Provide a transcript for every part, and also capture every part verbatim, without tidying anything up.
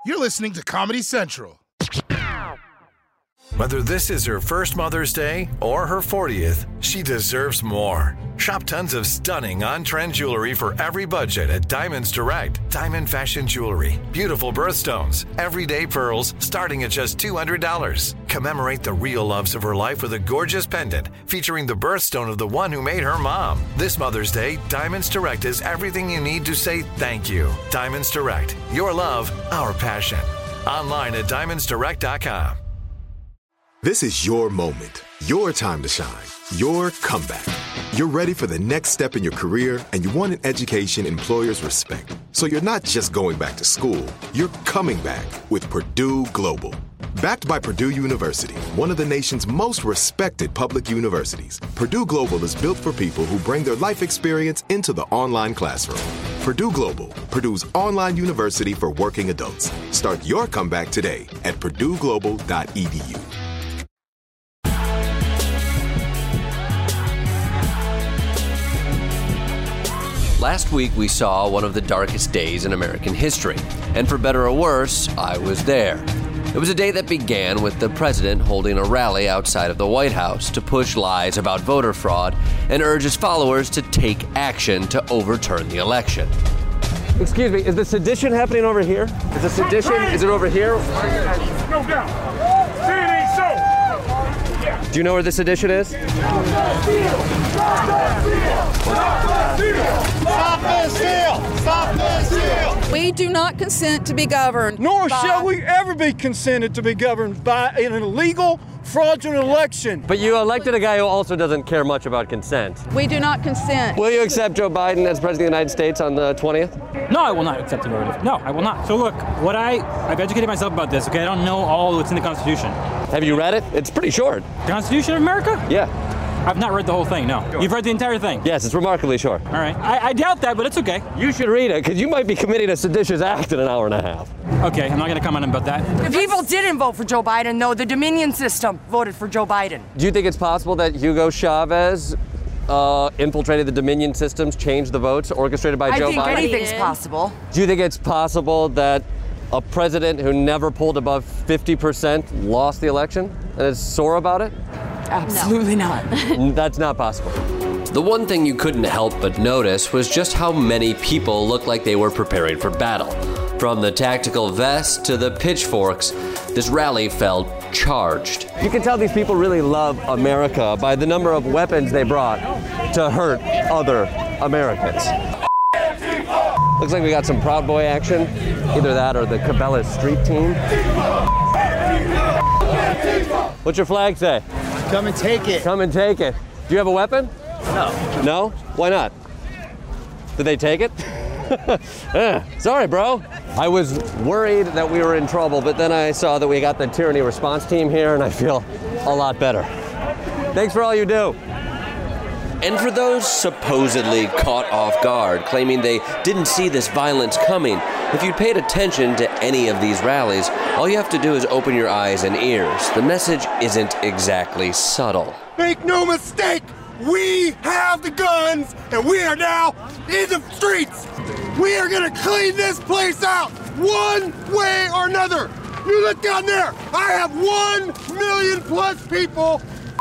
You're listening to Comedy Central. Whether this is her first Mother's Day or her fortieth, she deserves more. Shop tons of stunning on-trend jewelry for every budget at Diamonds Direct. Diamond fashion jewelry, beautiful birthstones, everyday pearls starting at just two hundred dollars. Commemorate the real loves of her life with a gorgeous pendant featuring the birthstone of the one who made her mom. This Mother's Day, Diamonds Direct is everything you need to say thank you. Diamonds Direct, your love, our passion. Online at diamonds direct dot com. This is your moment, your time to shine, your comeback. You're ready for the next step in your career, and you want an education employers respect. So you're not just going back to school, you're coming back with Purdue Global. Backed by Purdue University, one of the nation's most respected public universities, Purdue Global is built for people who bring their life experience into the online classroom. Purdue Global, Purdue's online university for working adults. Start your comeback today at purdue global dot e d u. Last week, we saw one of the darkest days in American history. And for better or worse, I was there. It was a day that began with the president holding a rally outside of the White House to push lies about voter fraud and urge his followers to take action to overturn the election. Excuse me, is the sedition happening over here? Is the sedition, is it over here? No doubt. Say it ain't so. Do you know where the sedition is? Stop this deal! Stop this deal! We do not consent to be governed. Nor by... shall we ever be consented to be governed by an illegal, fraudulent election. But you elected a guy who also doesn't care much about consent. We do not consent. Will you accept Joe Biden as President of the United States on the twentieth? No, I will not accept the narrative. No, I will not. So look, what I, I've educated myself about this, okay? I don't know all that's in the Constitution. Have you read it? It's pretty short. The Constitution of America? Yeah. I've not read the whole thing, no. You've read the entire thing? Yes, it's remarkably short. All right. I, I doubt that, but it's okay. You should read it, because you might be committing a seditious act in an hour and a half. Okay, I'm not going to comment about that. The people didn't vote for Joe Biden, though. The Dominion system voted for Joe Biden. Do you think it's possible that Hugo Chavez uh, infiltrated the Dominion systems, changed the votes, orchestrated by I Joe Biden? I think anything's possible. Do you think it's possible that a president who never pulled above fifty percent lost the election and is sore about it? Absolutely no. not. That's not possible. The one thing you couldn't help but notice was just how many people looked like they were preparing for battle. From the tactical vests to the pitchforks, this rally felt charged. You can tell these people really love America by the number of weapons they brought to hurt other Americans. Looks like we got some Proud Boy action. Either that or the Cabela's street team. What's your flag say? Come and take it. Come and take it. Do you have a weapon? No. No? Why not? Did they take it? eh, sorry, bro. I was worried that we were in trouble, but then I saw that we got the tyranny response team here, and I feel a lot better. Thanks for all you do. And for those supposedly caught off guard, claiming they didn't see this violence coming, if you'd paid attention to any of these rallies, all you have to do is open your eyes and ears. The message isn't exactly subtle. Make no mistake, we have the guns, and we are now in the streets. We are gonna clean this place out, one way or another. You look down there, I have one million plus people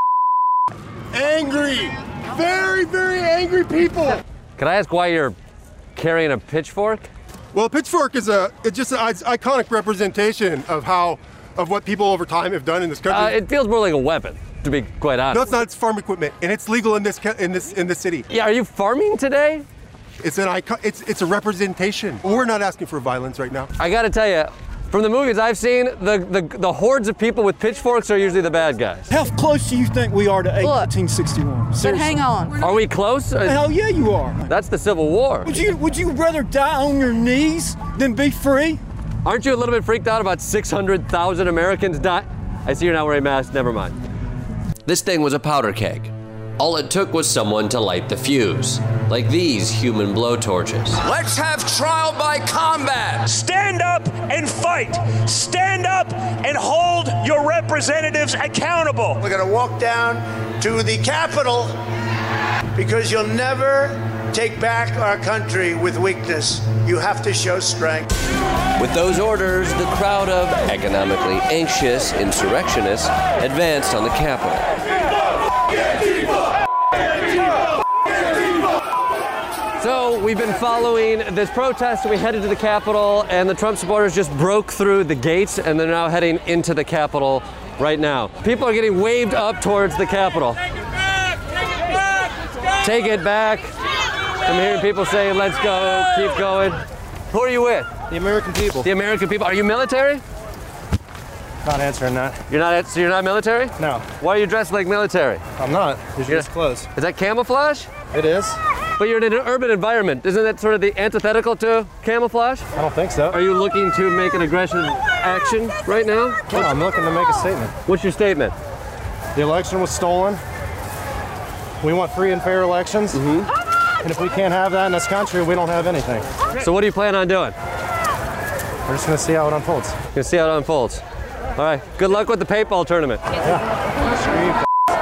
angry. Very, very angry people. Can I ask why you're carrying a pitchfork? Well, a pitchfork is a it's just an iconic representation of how of what people over time have done in this country. Uh, it feels more like a weapon, to be quite honest. No, it's not. It's farm equipment, and it's legal in this in this in this city. Yeah, are you farming today? It's an icon. It's it's a representation. We're not asking for violence right now. I got to tell you, from the movies I've seen, the, the the hordes of people with pitchforks are usually the bad guys. How close do you think we are to eighteen sixty-one? But hang on. Are we close? Hell yeah, you are. That's the Civil War. Would you Would you rather die on your knees than be free? Aren't you a little bit freaked out about six hundred thousand Americans die? I see you're not wearing masks. Never mind. This thing was a powder keg. All it took was someone to light the fuse, like these human blowtorches. Let's have trial by combat. Stand up and fight. Stand up and hold your representatives accountable. We're going to walk down to the Capitol because you'll never take back our country with weakness. You have to show strength. With those orders, the crowd of economically anxious insurrectionists advanced on the Capitol. So we've been following this protest. We headed to the Capitol, and the Trump supporters just broke through the gates, and they're now heading into the Capitol right now. People are getting waved up towards the Capitol. Take it back. I'm hearing people saying, let's go, keep going. Who are you with? The American people. The American people. Are you military? Not answering that. You're not, so you're not military? No. Why are you dressed like military? I'm not. These are just clothes. Is that camouflage? It is. But you're in an urban environment. Isn't that sort of the antithetical to camouflage? I don't think so. Are you looking to make an aggressive action right now? No, I'm looking to make a statement. What's your statement? The election was stolen. We want free and fair elections. Mm-hmm. And if we can't have that in this country, we don't have anything. So what do you plan on doing? We're just going to see how it unfolds. You're going to see how it unfolds. All right. Good luck with the paintball tournament. Yeah.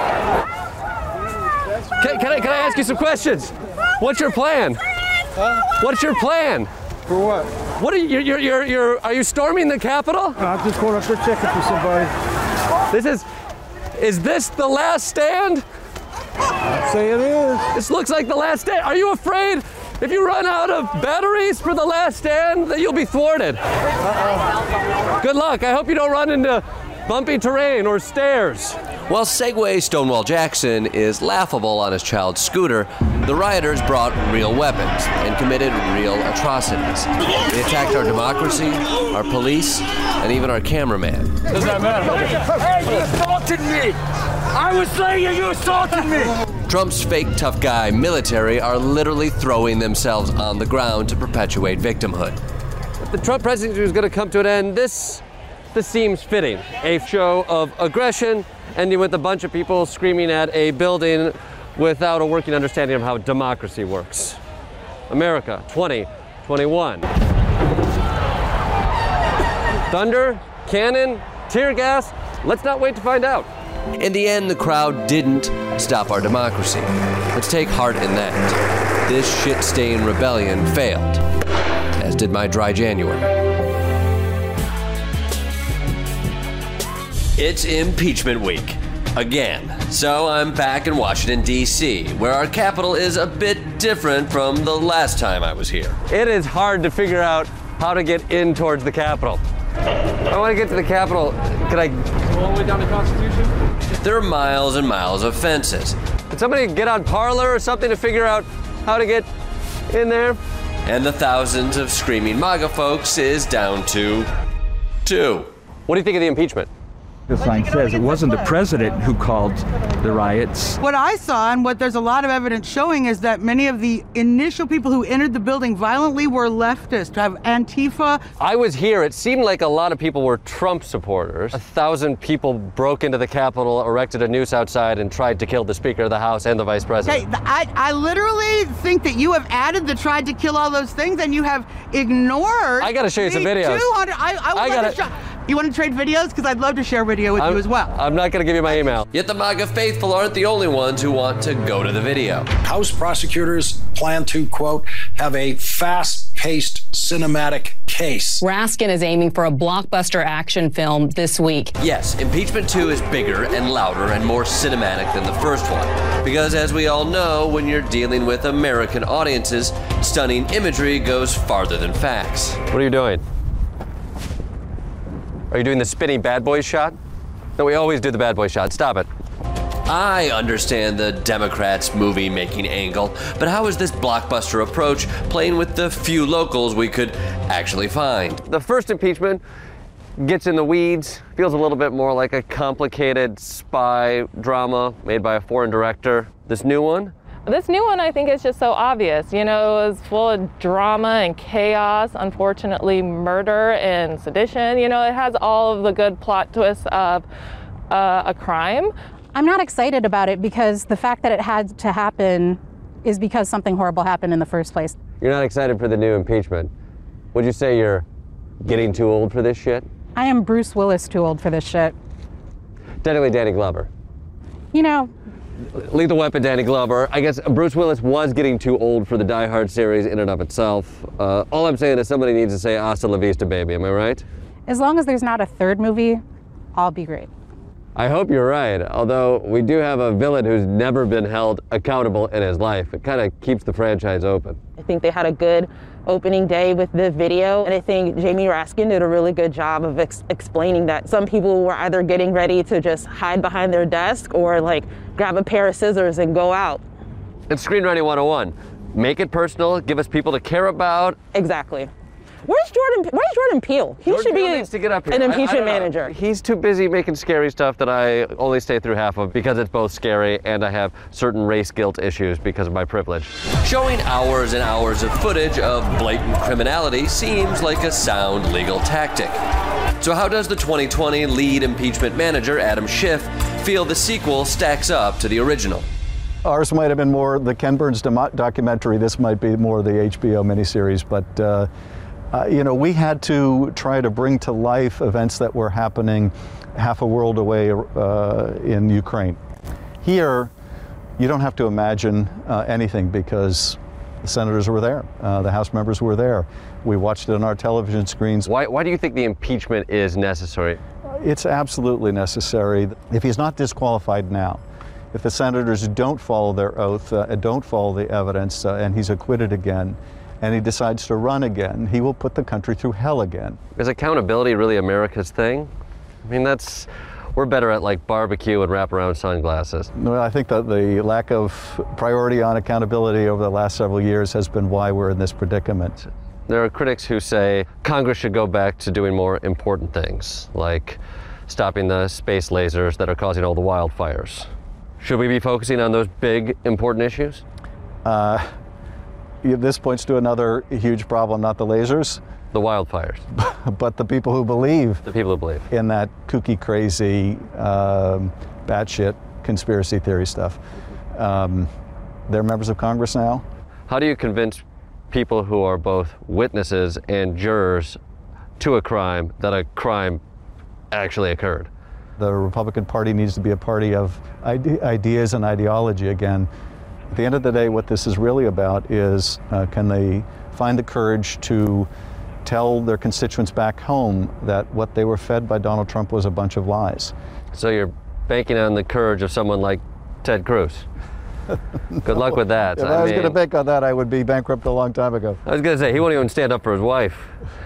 Can, can, I, can I ask you some questions? What's your plan? Huh? What's your plan? For what? What are you, you're, you're, you're, are you storming the Capitol? No, I'm just going up there checking for somebody. This is, is this the last stand? I'd say it is. This looks like the last stand. Are you afraid if you run out of batteries for the last stand that you'll be thwarted? Uh-oh. Good luck. I hope you don't run into bumpy terrain or stairs. While Segway Stonewall Jackson is laughable on his child's scooter, the rioters brought real weapons and committed real atrocities. They attacked our democracy, our police, and even our cameraman. Does that matter? Hey, you assaulted me! I was saying you assaulted me! Trump's fake tough guy military are literally throwing themselves on the ground to perpetuate victimhood. If the Trump presidency was going to come to an end, this, this seems fitting. A show of aggression, ending with a bunch of people screaming at a building without a working understanding of how democracy works. America, twenty twenty-one. Thunder, cannon, tear gas, let's not wait to find out. In the end, the crowd didn't stop our democracy. Let's take heart in that. This shit-stained rebellion failed, as did my dry January. It's impeachment week. Again. So I'm back in Washington, D C, where our capital is a bit different from the last time I was here. It is hard to figure out how to get in towards the Capitol. I want to get to the Capitol. Can I go all the way down to Constitution? There are miles and miles of fences. Did somebody get on Parler or something to figure out how to get in there? And the thousands of screaming MAGA folks is down to two. What do you think of the impeachment? The sign says it wasn't the president who called the riots. What I saw and what there's a lot of evidence showing is that many of the initial people who entered the building violently were leftist, have Antifa. I was here. It seemed like a lot of people were Trump supporters. A thousand people broke into the Capitol, erected a noose outside, and tried to kill the Speaker of the House and the Vice President. Okay, I, I literally think that you have added the tried to kill all those things and you have ignored. I got to show you some videos. I, I, I got to show. You want to trade videos? Because I'd love to share video with I'm, you as well. I'm not going to give you my email. Yet the MAGA faithful aren't the only ones who want to go to the video. House prosecutors plan to, quote, have a fast-paced cinematic case. Raskin is aiming for a blockbuster action film this week. Yes, impeachment two is bigger and louder and more cinematic than the first one. Because as we all know, when you're dealing with American audiences, stunning imagery goes farther than facts. What are you doing? Are you doing the spinning bad boys shot? No, we always do the bad boy shot. Stop it. I understand the Democrats' movie-making angle, but how is this blockbuster approach playing with the few locals we could actually find? The first impeachment gets in the weeds, feels a little bit more like a complicated spy drama made by a foreign director. This new one? This new one, I think, is just so obvious. You know, it was full of drama and chaos, unfortunately, murder and sedition. You know, it has all of the good plot twists of uh, a crime. I'm not excited about it because the fact that it had to happen is because something horrible happened in the first place. You're not excited for the new impeachment. Would you say you're getting too old for this shit? I am Bruce Willis too old for this shit. Technically Danny Glover. You know, Lethal Weapon, Danny Glover. I guess Bruce Willis was getting too old for the Die Hard series in and of itself. Uh, all I'm saying is somebody needs to say hasta la vista, baby. Am I right? As long as there's not a third movie, I'll be great. I hope you're right, although we do have a villain who's never been held accountable in his life. It kind of keeps the franchise open. I think they had a good opening day with the video, and I think Jamie Raskin did a really good job of ex- explaining that some people were either getting ready to just hide behind their desk or like grab a pair of scissors and go out. It's Screenwriting one oh one. Make it personal, give us people to care about. Exactly. Where's Jordan? Where's Jordan Peele? He Jordan should Peele be needs to get up here. an I- I impeachment don't know. manager. He's too busy making scary stuff that I only stay through half of because it's both scary and I have certain race guilt issues because of my privilege. Showing hours and hours of footage of blatant criminality seems like a sound legal tactic. So how does the twenty twenty lead impeachment manager, Adam Schiff, feel the sequel stacks up to the original? Ours might have been more the Ken Burns domo- documentary. This might be more the H B O miniseries, but uh, uh, you know, we had to try to bring to life events that were happening half a world away uh, in Ukraine. Here, you don't have to imagine uh, anything because the senators were there, uh, the House members were there. We watched it on our television screens. Why, why do you think the impeachment is necessary? It's absolutely necessary. If he's not disqualified now, if the senators don't follow their oath, uh, don't follow the evidence, uh, and he's acquitted again, and he decides to run again, he will put the country through hell again. Is accountability really America's thing? I mean, that's, we're better at like barbecue and wraparound sunglasses. Well, I think that the lack of priority on accountability over the last several years has been why we're in this predicament. There are critics who say Congress should go back to doing more important things, like stopping the space lasers that are causing all the wildfires. Should we be focusing on those big, important issues? Uh, this points to another huge problem, not the lasers. The wildfires. But the people who believe. The people who believe. In that kooky, crazy, um, batshit conspiracy theory stuff. Um, they're members of Congress now. How do you convince people who are both witnesses and jurors to a crime that a crime actually occurred? The Republican Party needs to be a party of ide- ideas and ideology again. At the end of the day, what this is really about is uh, can they find the courage to tell their constituents back home that what they were fed by Donald Trump was a bunch of lies. So you're banking on the courage of someone like Ted Cruz. Good luck with that. If I, I was mean, going to bank on that, I would be bankrupt a long time ago. I was going to say, he won't even stand up for his wife,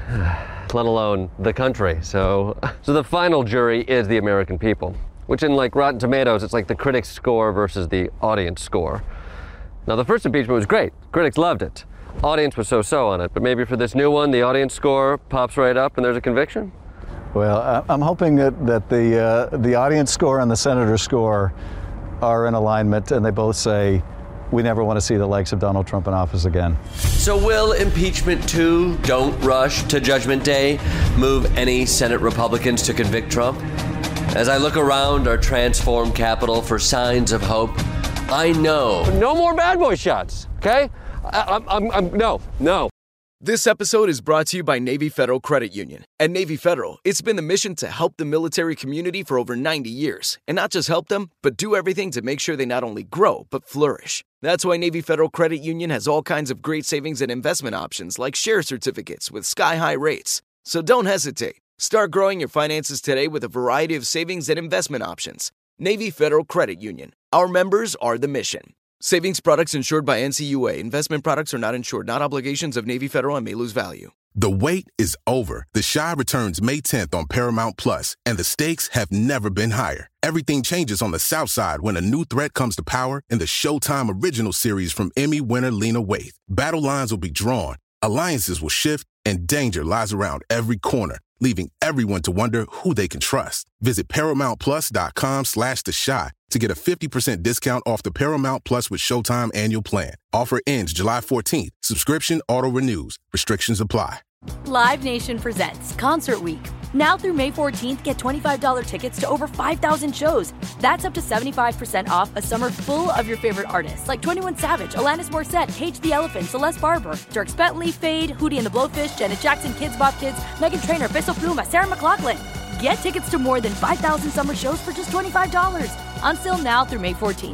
let alone the country. So, so the final jury is the American people, which in like Rotten Tomatoes, it's like the critics score versus the audience score. Now, the first impeachment was great. Critics loved it. Audience was so-so on it. But maybe for this new one, the audience score pops right up and there's a conviction? Well, I- I'm hoping that, that the, uh, the audience score and the senator score are in alignment, and they both say, we never want to see the likes of Donald Trump in office again. So will impeachment two, don't rush to Judgment Day, move any Senate Republicans to convict Trump? As I look around our transformed Capitol for signs of hope, I know. No more bad boy shots, okay? I, I'm, I'm, I'm, no, no. This episode is brought to you by Navy Federal Credit Union. At Navy Federal, it's been the mission to help the military community for over ninety years. And not just help them, but do everything to make sure they not only grow, but flourish. That's why Navy Federal Credit Union has all kinds of great savings and investment options like share certificates with sky-high rates. So don't hesitate. Start growing your finances today with a variety of savings and investment options. Navy Federal Credit Union. Our members are the mission. Savings products insured by N C U A. Investment products are not insured, not obligations of Navy Federal and may lose value. The wait is over. The Chi returns May tenth on Paramount Plus, and the stakes have never been higher. Everything changes on the South Side when a new threat comes to power in the Showtime original series from Emmy winner Lena Waithe. Battle lines will be drawn, alliances will shift, and danger lies around every corner, leaving everyone to wonder who they can trust. Visit ParamountPlus.com slash The Chi to get a fifty percent discount off the Paramount Plus with Showtime annual plan. Offer ends July fourteenth. Subscription auto-renews. Restrictions apply. Live Nation presents Concert Week. Now through May fourteenth, get twenty-five dollars tickets to over five thousand shows. That's up to seventy-five percent off a summer full of your favorite artists like twenty-one Savage, Alanis Morissette, Cage the Elephant, Celeste Barber, Dierks Bentley, Fade, Hootie and the Blowfish, Janet Jackson, Kidz Bop Kids, Meghan Trainor, Peso Pluma, Sarah McLachlan. Get tickets to more than five thousand summer shows for just twenty-five dollars. Until now through May fourteenth.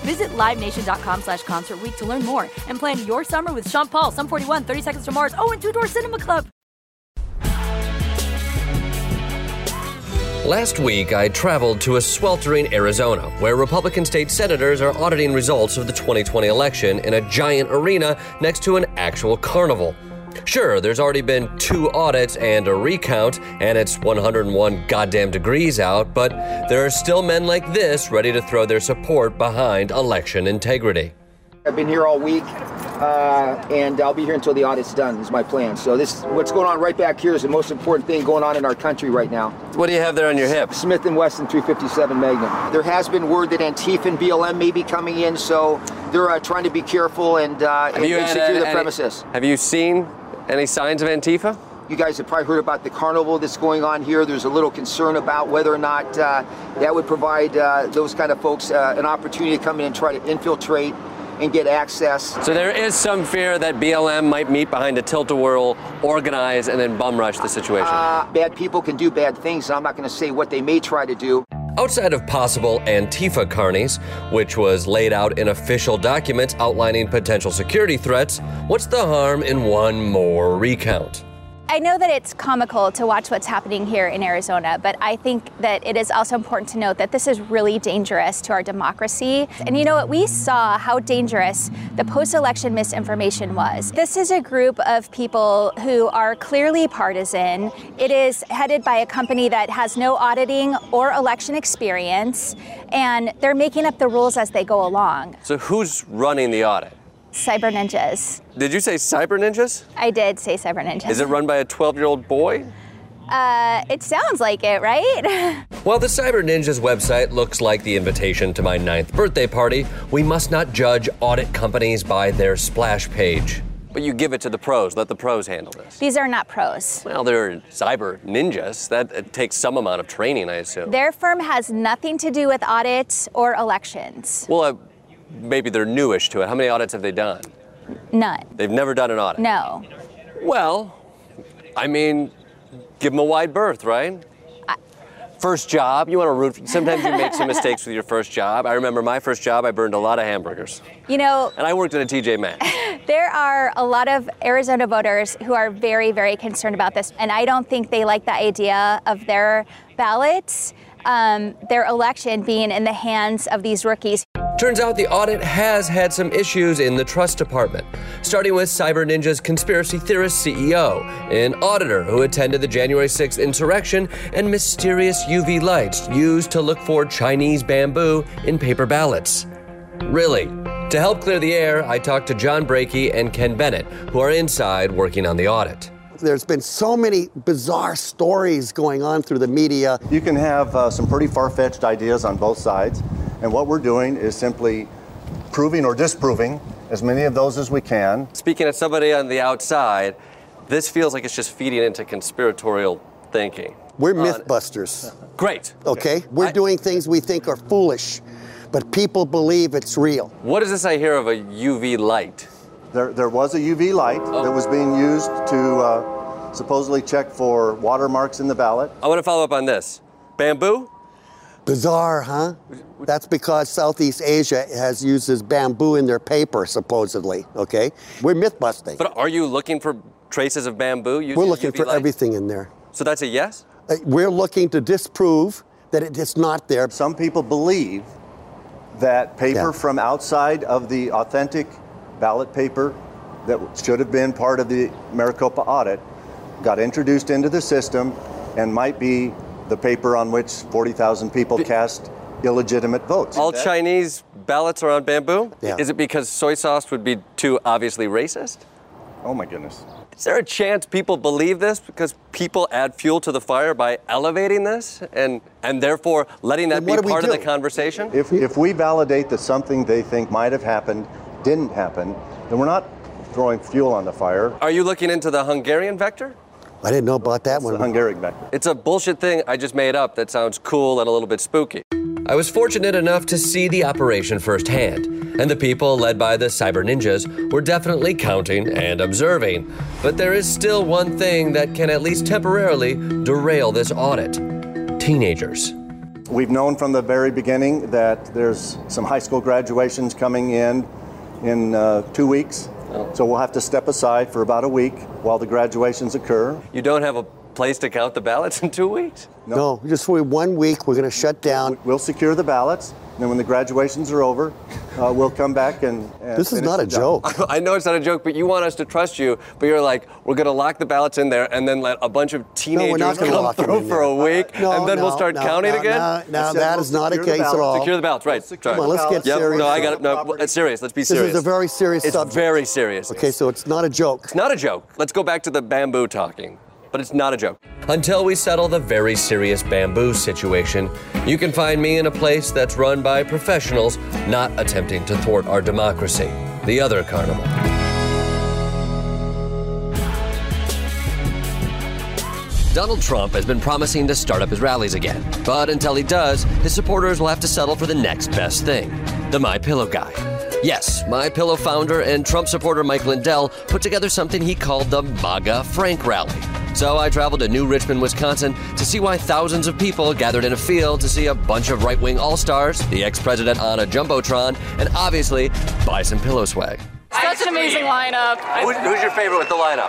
Visit livenation.com slash concert week to learn more and plan your summer with Sean Paul, Sum forty-one, thirty Seconds to Mars, oh, and Two Door Cinema Club. Last week, I traveled to a sweltering Arizona, where Republican state senators are auditing results of the twenty twenty election in a giant arena next to an actual carnival. Sure, there's already been two audits and a recount, and it's one hundred one goddamn degrees out, but there are still men like this ready to throw their support behind election integrity. I've been here all week, uh, and I'll be here until the audit's done, is my plan. So this, what's going on right back here is the most important thing going on in our country right now. What do you have there on your hip? Smith and Wesson three fifty-seven Magnum. There has been word that Antifa and B L M may be coming in, so they're uh, trying to be careful and, uh, and, and secure the any, premises. Have you seen any signs of Antifa? You guys have probably heard about the carnival that's going on here. There's a little concern about whether or not uh, that would provide uh, those kind of folks uh, an opportunity to come in and try to infiltrate and get access. So there is some fear that B L M might meet behind a tilt-a-whirl, organize, and then bum rush the situation. Uh, bad people can do bad things, and I'm not going to say what they may try to do. Outside of possible Antifa carnies, which was laid out in official documents outlining potential security threats, what's the harm in one more recount? I know that it's comical to watch what's happening here in Arizona, but I think that it is also important to note that this is really dangerous to our democracy. And you know what? We saw how dangerous the post-election misinformation was. This is a group of people who are clearly partisan. It is headed by a company that has no auditing or election experience, and they're making up the rules as they go along. So who's running the audit? Cyber ninjas. Did you say cyber ninjas? I did say cyber ninjas. Is it run by a twelve-year-old boy? Uh, it sounds like it, right? While the Cyber Ninjas website looks like the invitation to my ninth birthday party, we must not judge audit companies by their splash page. But you give it to the pros. Let the pros handle this. These are not pros. Well, they're cyber ninjas. That it takes some amount of training, I assume. Their firm has nothing to do with audits or elections. Well, uh, maybe they're newish to it. How many audits have they done? None. They've never done an audit? No. Well, I mean, give them a wide berth, right? I... First job, you want to root. Sometimes you make some mistakes with your first job. I remember my first job, I burned a lot of hamburgers. You know. And I worked at a T J Maxx. There are a lot of Arizona voters who are very, very concerned about this. And I don't think they like the idea of their ballots, um, their election being in the hands of these rookies. Turns out the audit has had some issues in the trust department, starting with Cyber Ninja's conspiracy theorist C E O, an auditor who attended the January sixth insurrection, and mysterious U V lights used to look for Chinese bamboo in paper ballots. Really? To help clear the air, I talked to John Brakey and Ken Bennett, who are inside working on the audit. There's been so many bizarre stories going on through the media. You can have uh, some pretty far-fetched ideas on both sides, and what we're doing is simply proving or disproving as many of those as we can. Speaking as somebody on the outside, this feels like it's just feeding into conspiratorial thinking. We're mythbusters. Great. Okay? We're I, doing things we think are foolish, but people believe it's real. What is this I hear of a U V light? There, there was a U V light oh. that was being used to uh, supposedly check for watermarks in the ballot. I want to follow up on this. Bamboo? Bizarre, huh? That's because Southeast Asia has uses bamboo in their paper, supposedly, okay? We're myth busting. But are you looking for traces of bamboo using We're looking U V for light? everything in there. So that's a yes? Uh, we're looking to disprove that it is not there. Some people believe that paper Yeah. from outside of the authentic ballot paper that should have been part of the Maricopa audit got introduced into the system and might be the paper on which forty thousand people cast illegitimate votes. All Chinese ballots are on bamboo? Yeah. Is it because soy sauce would be too obviously racist? Oh my goodness. Is there a chance people believe this because people add fuel to the fire by elevating this and and therefore letting that be part of the conversation? If, if we validate that something they think might have happened didn't happen, then we're not throwing fuel on the fire. Are you looking into the Hungarian vector? I didn't know about that It's one. the Hungarian vector. It's a bullshit thing I just made up that sounds cool and a little bit spooky. I was fortunate enough to see the operation firsthand, and the people led by the Cyber Ninjas were definitely counting and observing. But there is still one thing that can at least temporarily derail this audit: teenagers. We've known from the very beginning that there's some high school graduations coming in in uh, two weeks. Oh. So we'll have to step aside for about a week while the graduations occur. You don't have a place to count the ballots in two weeks? No, no just for one week, we're going to shut down. We'll secure the ballots, and then when the graduations are over, uh, we'll come back and, and This is not a joke. I know it's not a joke, but you want us to trust you, but you're like, we're going to lock the ballots in there and then let a bunch of teenagers no, come through for a week, no, and then no, we'll start no, counting no, again? No, no that is not a case at all. Secure the ballots, right. We'll Come on, let's get yep. serious. No, I got it. No, it's serious. Let's be serious. This is a very serious it's subject. It's very serious. Okay, so it's not a joke. It's not a joke. Let's go back to the bamboo talking. But it's not a joke. Until we settle the very serious bamboo situation, you can find me in a place that's run by professionals not attempting to thwart our democracy, the other carnival. Donald Trump has been promising to start up his rallies again, but until he does, his supporters will have to settle for the next best thing, the MyPillow guy. Yes, MyPillow founder and Trump supporter Mike Lindell put together something he called the MAGA Frank Rally. So I traveled to New Richmond, Wisconsin to see why thousands of people gathered in a field to see a bunch of right-wing all-stars, the ex-president on a Jumbotron, and obviously buy some pillow swag. Such an amazing lineup. Who's, who's your favorite with the lineup?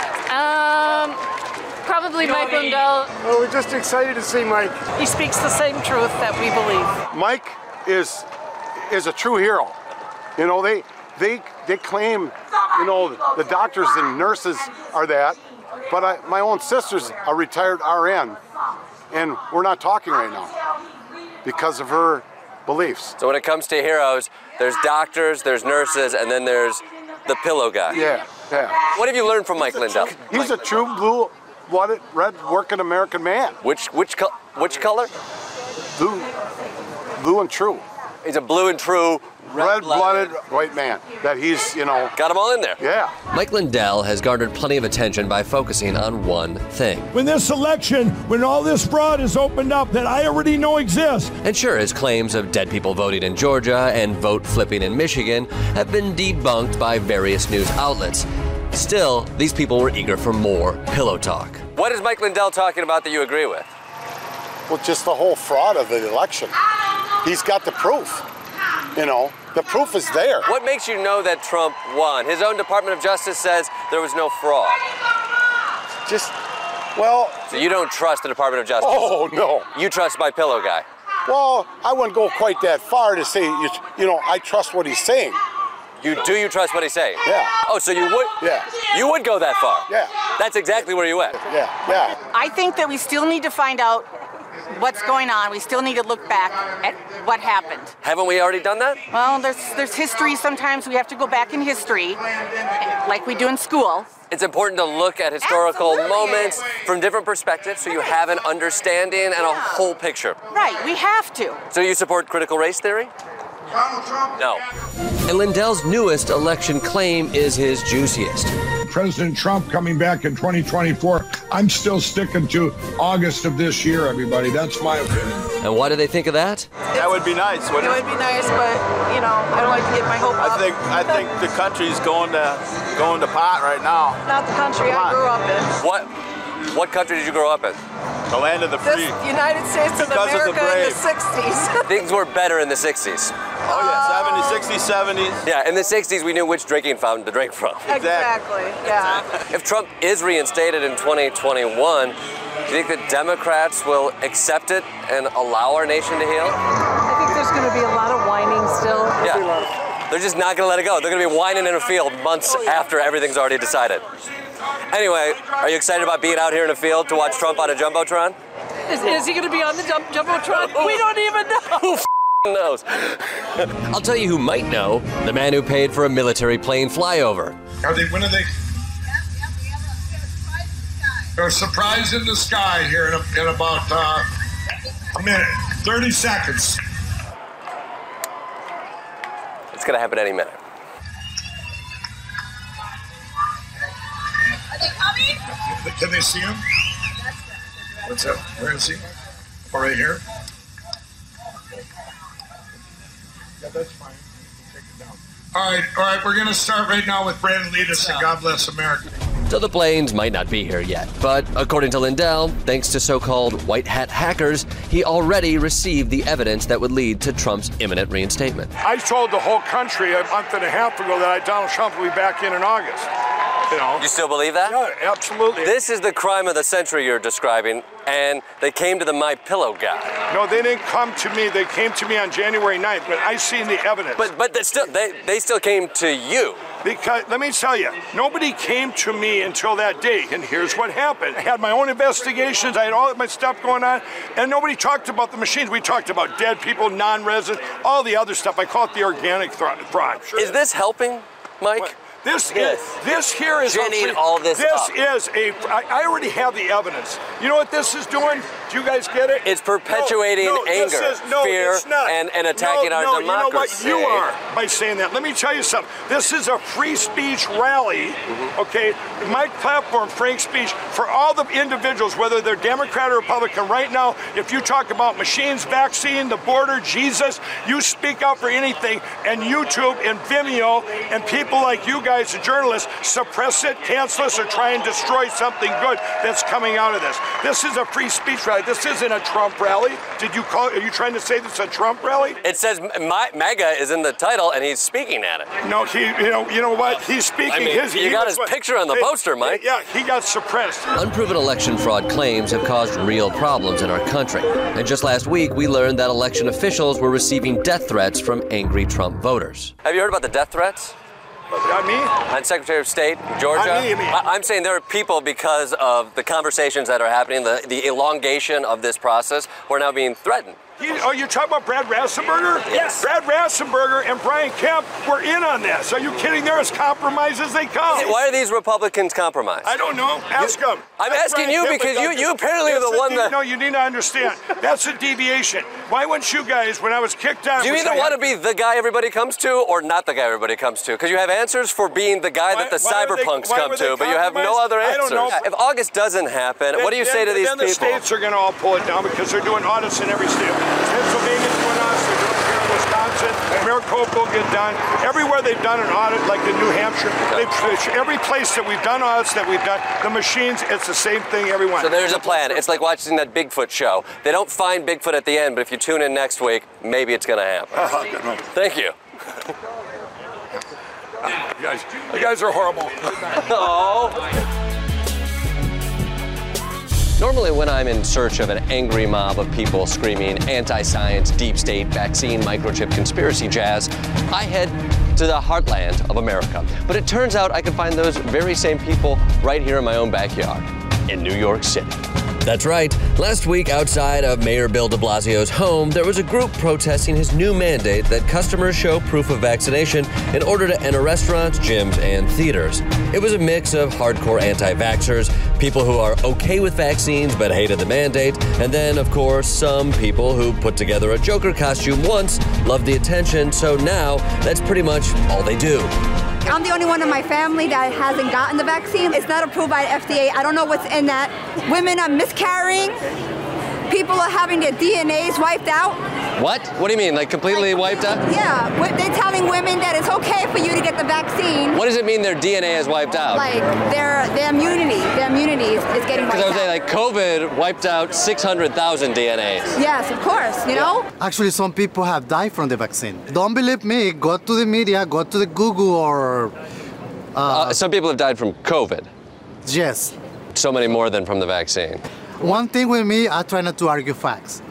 Um, probably Mike Lindell. Well, we're just excited to see Mike. He speaks the same truth that we believe. Mike is is a true hero. You know, they they they claim, you know, the doctors and nurses are that, but I, my own sister's a retired R N, and we're not talking right now because of her beliefs. So when it comes to heroes, there's doctors, there's nurses, and then there's the pillow guy. Yeah, yeah. What have you learned from Mike Lindell? He's a true blue-blooded, red working American man. Which which co- which color? Blue, blue and true. He's a blue and true. Red-blooded white man that he's, you know... Got them all in there. Yeah. Mike Lindell has garnered plenty of attention by focusing on one thing. When this election, when all this fraud is opened up that I already know exists. And sure, his claims of dead people voting in Georgia and vote flipping in Michigan have been debunked by various news outlets. Still, these people were eager for more pillow talk. What is Mike Lindell talking about that you agree with? Well, just the whole fraud of the election. He's got the proof, you know. The proof is there. What makes you know that Trump won? His own Department of Justice says there was no fraud. Just, well... So you don't trust the Department of Justice? Oh, no. You trust my pillow guy? Well, I wouldn't go quite that far to say, you, you know, I trust what he's saying. You do you trust what he's saying? Yeah. Oh, so you would? Yeah. You would go that far? Yeah. That's exactly where you went? Yeah, yeah. I think that we still need to find out what's going on. We still need to look back at what happened. Haven't we already done that? Well, there's there's history. Sometimes we have to go back in history, like we do in school. It's important to look at historical Absolutely. moments from different perspectives so you have an understanding and a whole picture. Right, we have to. So you support critical race theory? No. And Lindell's newest election claim is his juiciest. President Trump coming back in twenty twenty-four, I'm still sticking to August of this year, everybody. That's my opinion. And what do they think of that? That would be nice, wouldn't it? It would be nice, but, you know, I don't like to get my hope I up. think I think the country's going to going to pot right now. Not the country I grew up in. What what country did you grow up in? The land of the free. This United States of Because of the America in the brave. sixties. Things were better in the sixties. Oh yeah, seventies, sixties, seventies. Yeah, in the sixties we knew which drinking fountain to drink from. Exactly, yeah. If Trump is reinstated in twenty twenty-one, do you think that Democrats will accept it and allow our nation to heal? I think there's going to be a lot of whining still. Yeah. They're just not going to let it go. They're going to be whining in a field months after everything's already decided. Anyway, are you excited about being out here in a field to watch Trump on a Jumbotron? Is, is he going to be on the jump, Jumbotron? We don't even know. Who f- knows? I'll tell you who might know. The man who paid for a military plane flyover. Are they, when are they? There's a surprise in the sky here in, a, in about uh, a minute, thirty seconds. It's going to happen any minute. Are they coming? Can they see him? What's that? Where is he? Oh, right here? Yeah, that's fine. Take it down. All right, all right, we're going to start right now with Brandon Leadus and God Bless America. so the planes might not be here yet. But according to Lindell, thanks to so-called white hat hackers, he already received the evidence that would lead to Trump's imminent reinstatement. I told the whole country a month and a half ago that Donald Trump will be back in in August. You know? You still believe that? Yeah, absolutely. This is the crime of the century you're describing, and they came to the My Pillow guy. No, they didn't come to me. They came to me on January ninth, but I seen the evidence. But but they still they, they still came to you. Because, let me tell you, nobody came to me until that day, and here's what happened. I had my own investigations, I had all of my stuff going on, and nobody talked about the machines. We talked about dead people, non-resident, all the other stuff. I call it the organic fraud. Sure. Is this helping, Mike? What? This yes. is this here is ginning all this. This up. is a. I, I already have the evidence. You know what this is doing? Do you guys get it? It's perpetuating no, no, anger, is, no, fear, it's not. and, and attacking no, our no, democracy. You know what? You are by saying that. Let me tell you something. This is a free speech rally. Mm-hmm. Okay, my platform, frank speech, for all the individuals, whether they're Democrat or Republican. Right now, if you talk about machines, vaccine, the border, Jesus, you speak out for anything, and YouTube and Vimeo and people like you guys, the journalists, suppress it, cancel us, or try and destroy something good that's coming out of this. This is a free speech rally. This isn't a Trump rally. Did you call? Are you trying to say this is a Trump rally? It says my, MAGA is in the title, and he's speaking at it. No, he. You know. You know what? He's speaking. I mean, his. You he got was, his picture on the hey, poster, Mike. Yeah, he got suppressed. Unproven election fraud claims have caused real problems in our country. And just last week, we learned that election officials were receiving death threats from angry Trump voters. Have you heard about the death threats? On me? On Secretary of State, Georgia? On me, you mean? I- I'm saying there are people, because of the conversations that are happening, the, the elongation of this process, who are now being threatened. You, oh, you're talking about Brad Rassenberger? Yes. Brad Rassenberger and Brian Kemp were in on this. Are you kidding? They're as compromised as they come. Why are these Republicans compromised? I don't know. Ask them. I'm Ask asking Brian you Kemp because you, about you this. apparently are That's the one de- that... No, you need to understand. That's a deviation. Why wouldn't you guys, when I was kicked out... Do you which either I want had- to be the guy everybody comes to or not the guy everybody comes to? Because you have answers for being the guy Why- that the why were they- cyberpunks why come were they to, but you have no compromised? other I answers. don't know. If August doesn't happen, Then- what do you then- say to these then people? Then the states are going to all pull it down because they're doing audits in every state. Pennsylvania's doing audits. They're doing here in Wisconsin. Maricopa will get done. Everywhere they've done an audit, like in New Hampshire, they've, every place that we've done audits that we've done, the machines, it's the same thing everyone. So there's a plan. It's like watching that Bigfoot show. They don't find Bigfoot at the end, but if you tune in next week, maybe it's going to happen. Uh-huh, good one. Thank you. You guys, you guys are horrible. Oh. Normally when I'm in search of an angry mob of people screaming anti-science, deep state, vaccine, microchip, conspiracy jazz, I head to the heartland of America. But it turns out I can find those very same people right here in my own backyard, in New York City. That's right. Last week, outside of Mayor Bill de Blasio's home, there was a group protesting his new mandate that customers show proof of vaccination in order to enter restaurants, gyms, and theaters. It was a mix of hardcore anti-vaxxers, people who are okay with vaccines but hated the mandate, and then, of course, some people who put together a Joker costume once, loved the attention, so now that's pretty much all they do. I'm the only one in my family that hasn't gotten the vaccine. It's not approved by the F D A. I don't know what's in that. Women are miscarrying. People are having their D N As wiped out. What? What do you mean, like completely wiped out? Yeah, they're telling women that it's okay for you to get the vaccine. What does it mean their D N A is wiped out? Like their their immunity, their immunity is, is getting wiped Because I was out. saying, like, COVID wiped out six hundred thousand D N As. Yes, of course, you know? Actually, some people have died from the vaccine. Don't believe me, go to the media, go to the Google or... Uh, uh, some people have died from COVID. Yes. So many more than from the vaccine. One thing with me, I try not to argue facts.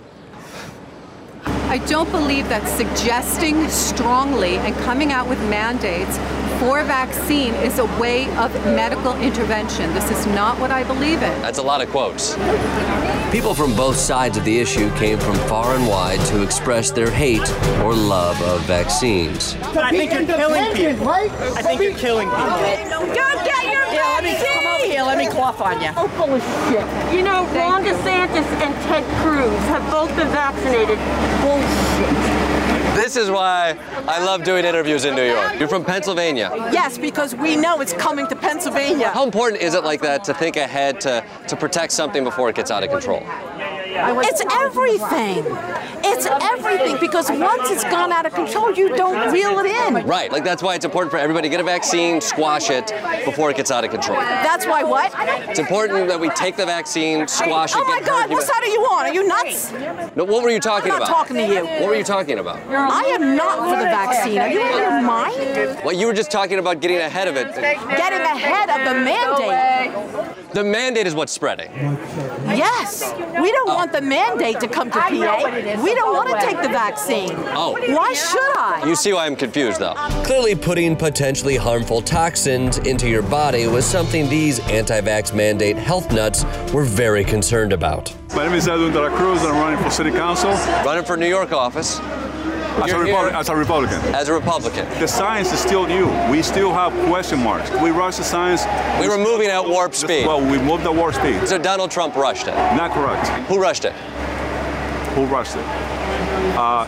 I don't believe that suggesting strongly and coming out with mandates for vaccine is a way of medical intervention. This is not what I believe in. That's a lot of quotes. People from both sides of the issue came from far and wide to express their hate or love of vaccines. I think you're killing people. I think you're killing people. Don't get your Here, let me come over here. Let me cough on you. Oh, full of shit. You know, Ron DeSantis and Ted Cruz have both been vaccinated. Bullshit. This is why I love doing interviews in New York. You're from Pennsylvania. Yes, because we know it's coming to Pennsylvania. How important is it like that to think ahead to, to protect something before it gets out of control? It's everything. It's everything because once it's gone out of control, you don't reel it in. Right, like that's why it's important for everybody to get a vaccine, squash it before it gets out of control. That's why what? It's important that we take the vaccine, squash it. Oh my God, what side are you on? Are you nuts? No, what were you talking I'm not about? talking to you. What were you talking about? I am not for the vaccine. Are you out of your mind? Well, you were just talking about getting ahead of it. Getting ahead of the mandate. The mandate is what's spreading. Yes. We don't want the mandate to come to P A. We don't want to take the vaccine. Oh. Why should I? You see why I'm confused, though. Clearly, putting potentially harmful toxins into your body was something these anti-vax mandate health nuts were very concerned about. My name is Edwin de la Cruz, and I'm running for city council. Running for New York office. As a, Repub- as a Republican. As a Republican. The science is still new. We still have question marks. We rush the science. We were moving at warp speed. Well, we moved at warp speed. So Donald Trump rushed it. Not correct. Who rushed it? Who rushed it? Uh,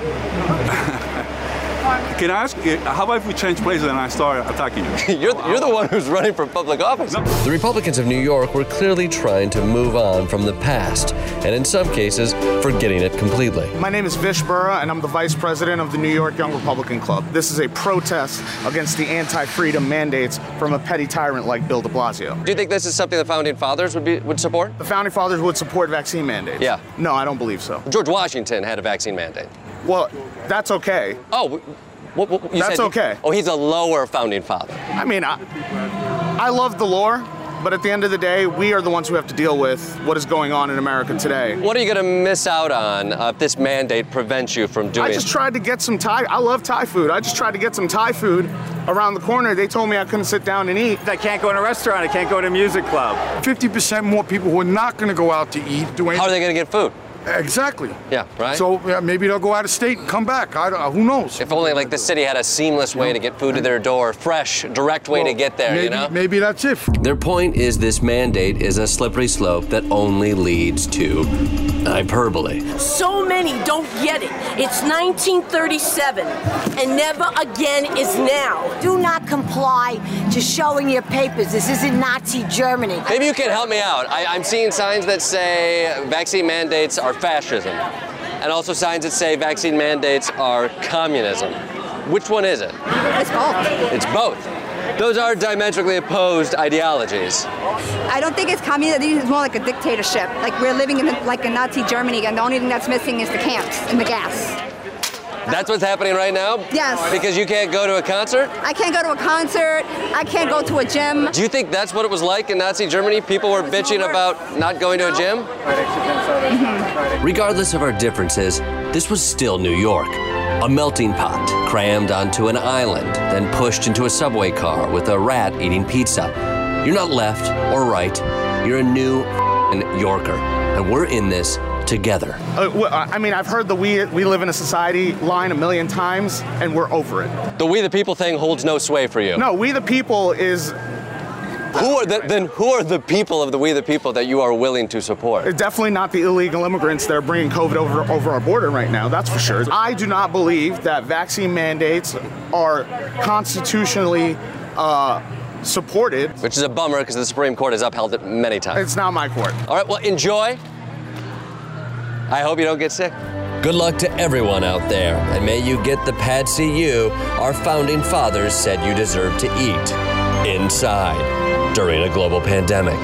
Can I ask, how about if we change places and I start attacking you? you're, you're the one who's running for public office. No. The Republicans of New York were clearly trying to move on from the past, and in some cases, forgetting it completely. My name is Vish Burra, and I'm the vice president of the New York Young Republican Club. This is a protest against the anti-freedom mandates from a petty tyrant like Bill de Blasio. Do you think this is something the Founding Fathers would be would support? The Founding Fathers would support vaccine mandates. Yeah. No, I don't believe so. George Washington had a vaccine mandate. Well, that's okay. Oh, what, what, you that's said, okay. Oh, he's a lower Founding Father. I mean, I, I love the lore, but at the end of the day, we are the ones who have to deal with what is going on in America today. What are you going to miss out on uh, if this mandate prevents you from doing I just tried to get some Thai. I love Thai food. I just tried to get some Thai food around the corner. They told me I couldn't sit down and eat. I can't go in a restaurant. I can't go to a music club. fifty percent more people who are not going to go out to eat. Do How are they going to get food? Exactly. Yeah, right? So uh, maybe they'll go out of state and come back. I don't, uh, who knows? If only like the city had a seamless way to get food to their door, fresh, direct way well, to get there, maybe, you know? Maybe that's it. Their point is this mandate is a slippery slope that only leads to hyperbole. So many don't get it. It's nineteen thirty-seven, and never again is now. Do not comply to showing your papers. This isn't Nazi Germany. Maybe you can help me out. I, I'm seeing signs that say vaccine mandates are fascism, and also signs that say vaccine mandates are communism. Which one is it? It's both. It's both. Those are diametrically opposed ideologies. I don't think it's communism. I think it's more like a dictatorship. Like we're living in like a Nazi Germany, and the only thing that's missing is the camps and the gas. That's what's happening right now? Yes. Because you can't go to a concert? I can't go to a concert. I can't go to a gym. Do you think that's what it was like in Nazi Germany? People were bitching about not going to a gym? Mm-hmm. Regardless of our differences, this was still New York. A melting pot crammed onto an island, then pushed into a subway car with a rat eating pizza. You're not left or right. You're a new Yorker, and we're in this together. Uh, well, I mean, I've heard the we we live in a society line a million times, and we're over it. The we the people thing holds no sway for you. No, we the people is... Who are the, then who are the people of the we the people that you are willing to support? Definitely not the illegal immigrants that are bringing COVID over, over our border right now, that's for sure. I do not believe that vaccine mandates are constitutionally uh, supported. Which is a bummer because the Supreme Court has upheld it many times. It's not my court. All right, well, enjoy. I hope you don't get sick. Good luck to everyone out there, and may you get the Patsy you, our founding fathers, said you deserve to eat inside during a global pandemic.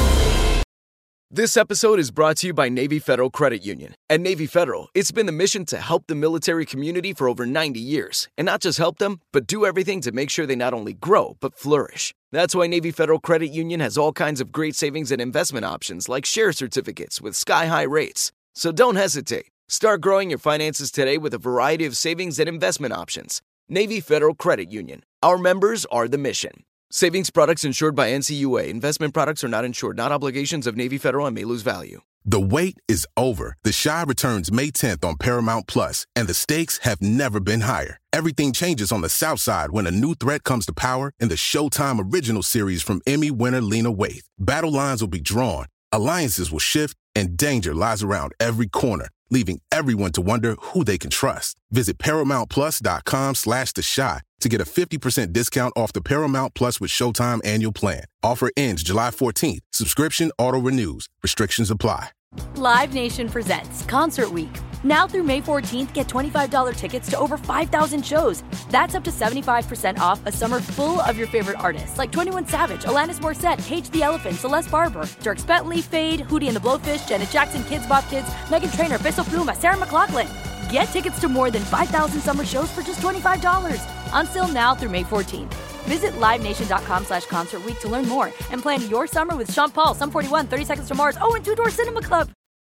This episode is brought to you by Navy Federal Credit Union. At Navy Federal, it's been the mission to help the military community for over ninety years. And not just help them, but do everything to make sure they not only grow, but flourish. That's why Navy Federal Credit Union has all kinds of great savings and investment options like share certificates with sky-high rates. So don't hesitate. Start growing your finances today with a variety of savings and investment options. Navy Federal Credit Union. Our members are the mission. Savings products insured by N C U A. Investment products are not insured, not obligations of Navy Federal and may lose value. The wait is over. The Chi returns May tenth on Paramount Plus, and the stakes have never been higher. Everything changes on the South Side when a new threat comes to power in the Showtime original series from Emmy winner Lena Waithe. Battle lines will be drawn, alliances will shift, and danger lies around every corner, leaving everyone to wonder who they can trust. Visit ParamountPlus.com slash The Chi to get a fifty percent discount off the Paramount Plus with Showtime annual plan. Offer ends July fourteenth. Subscription auto-renews. Restrictions apply. Live Nation presents Concert Week. Now through May fourteenth, get twenty-five dollars tickets to over five thousand shows. That's up to seventy-five percent off a summer full of your favorite artists like twenty-one Savage, Alanis Morissette, Cage the Elephant, Celeste Barber, Dierks Bentley, Fade, Hootie and the Blowfish, Janet Jackson, Kids Bop Kids, Meghan Trainor, Peso Pluma, Sarah McLachlan. Get tickets to more than five thousand summer shows for just twenty-five dollars. Until now through May fourteenth. Visit livenation.com slash concert week to learn more and plan your summer with Sean Paul, Sum forty-one, thirty Seconds to Mars, oh, and Two Door Cinema Club.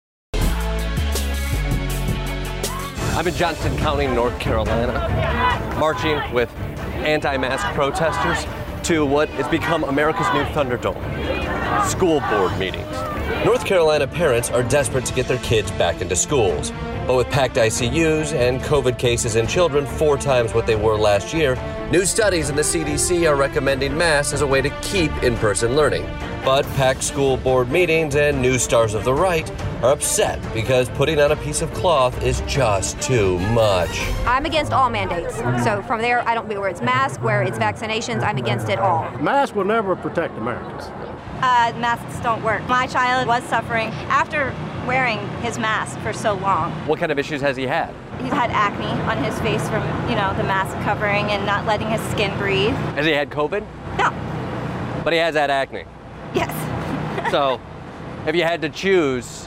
I'm in Johnston County, North Carolina, marching with anti-mask protesters to what has become America's new Thunderdome, school board meetings. North Carolina parents are desperate to get their kids back into schools. But with packed I C Us and COVID cases in children four times what they were last year, new studies in the C D C are recommending masks as a way to keep in-person learning. But packed school board meetings and new stars of the right are upset because putting on a piece of cloth is just too much. I'm against all mandates. So from there, I don't care where it's masks, where it's vaccinations, I'm against it all. Masks will never protect Americans. Uh, masks don't work. My child was suffering after wearing his mask for so long. What kind of issues has he had? He's had acne on his face from, you know, the mask covering and not letting his skin breathe. Has he had COVID? No. But he has had acne? Yes. So, if you had to choose,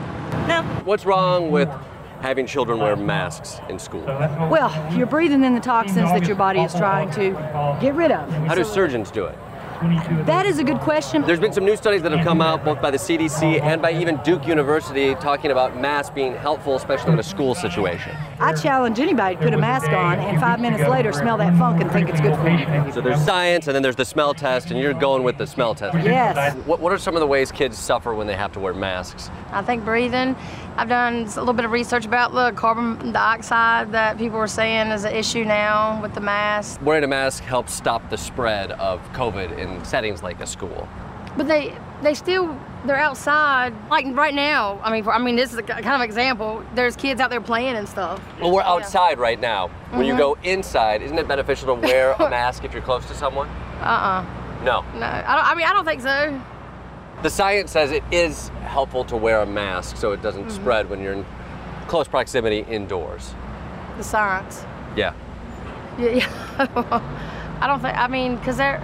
no. What's wrong with having children wear masks in school? Well, you're breathing in the toxins that your body is trying to get rid of. How do surgeons do it? That is a good question. There's been some new studies that have come out both by the C D C and by even Duke University talking about masks being helpful, especially in a school situation. I challenge anybody to put a mask on and five minutes later smell that funk and think it's good for you. So there's science and then there's the smell test, and you're going with the smell test. Yes. What, what are some of the ways kids suffer when they have to wear masks? I think breathing. I've done a little bit of research about the carbon dioxide that people are saying is an issue now with the mask. Wearing a mask helps stop the spread of COVID in settings like a school. But they they still, they're outside. Like right now, I mean, for, I mean, this is a kind of example. There's kids out there playing and stuff. Well, we're outside right now. When Mhm. you go inside, isn't it beneficial to wear a mask if you're close to someone? Uh-uh. No. No, I, don't, I mean, I don't think so. The science says it is helpful to wear a mask so it doesn't Mhm. spread when you're in close proximity indoors. The science. Yeah. Yeah, yeah. I don't think, I mean, because they're,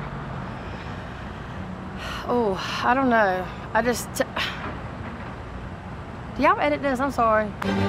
oh, I don't know. I just, do y'all edit this? I'm sorry.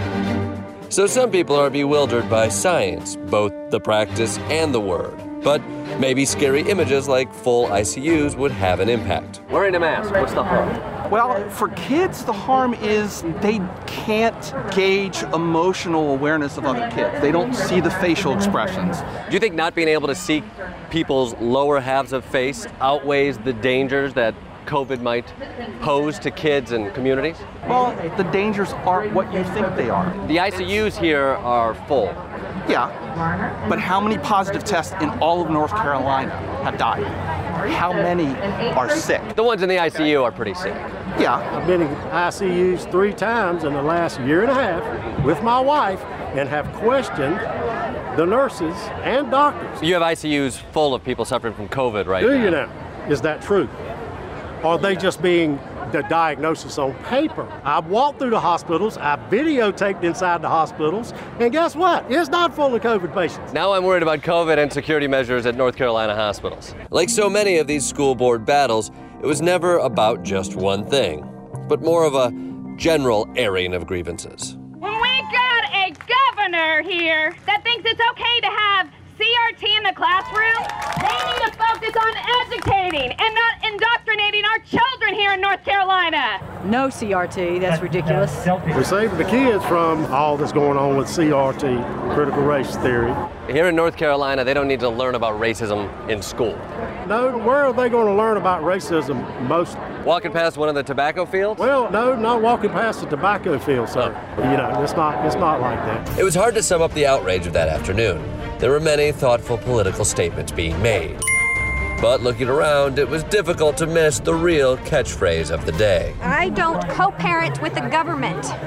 So some people are bewildered by science, both the practice and the word. But maybe scary images like full I C Us would have an impact. Wearing a mask, what's the harm? Well, for kids, the harm is they can't gauge emotional awareness of other kids. They don't see the facial expressions. Do you think not being able to see people's lower halves of face outweighs the dangers that COVID might pose to kids and communities? Well, the dangers aren't what you think they are. The I C Us here are full. Yeah, but how many positive tests in all of North Carolina have died? How many are sick? The ones in the I C U are pretty sick. Yeah. I've been in I C Us three times in the last year and a half with my wife and have questioned the nurses and doctors. You have I C Us full of people suffering from COVID right Do now. you now? Is that true? Are they just being the diagnosis on paper? I've walked through the hospitals, I've videotaped inside the hospitals, and guess what? It's not full of COVID patients. Now I'm worried about COVID and security measures at North Carolina hospitals. Like so many of these school board battles, it was never about just one thing, but more of a general airing of grievances. When we got a governor here that thinks it's okay to have C R T in the classroom, they need to focus on educating and not indoctrinating our children here in North Carolina. No C R T, that's ridiculous. We're saving the kids from all that's going on with C R T, critical race theory. Here in North Carolina, they don't need to learn about racism in school. No, where are they going to learn about racism most? Walking past one of the tobacco fields? Well, no, not walking past the tobacco field, sir. You know, it's not, it's not like that. It was hard to sum up the outrage of that afternoon. There were many thoughtful political statements being made. But looking around, it was difficult to miss the real catchphrase of the day. I don't co-parent with the government.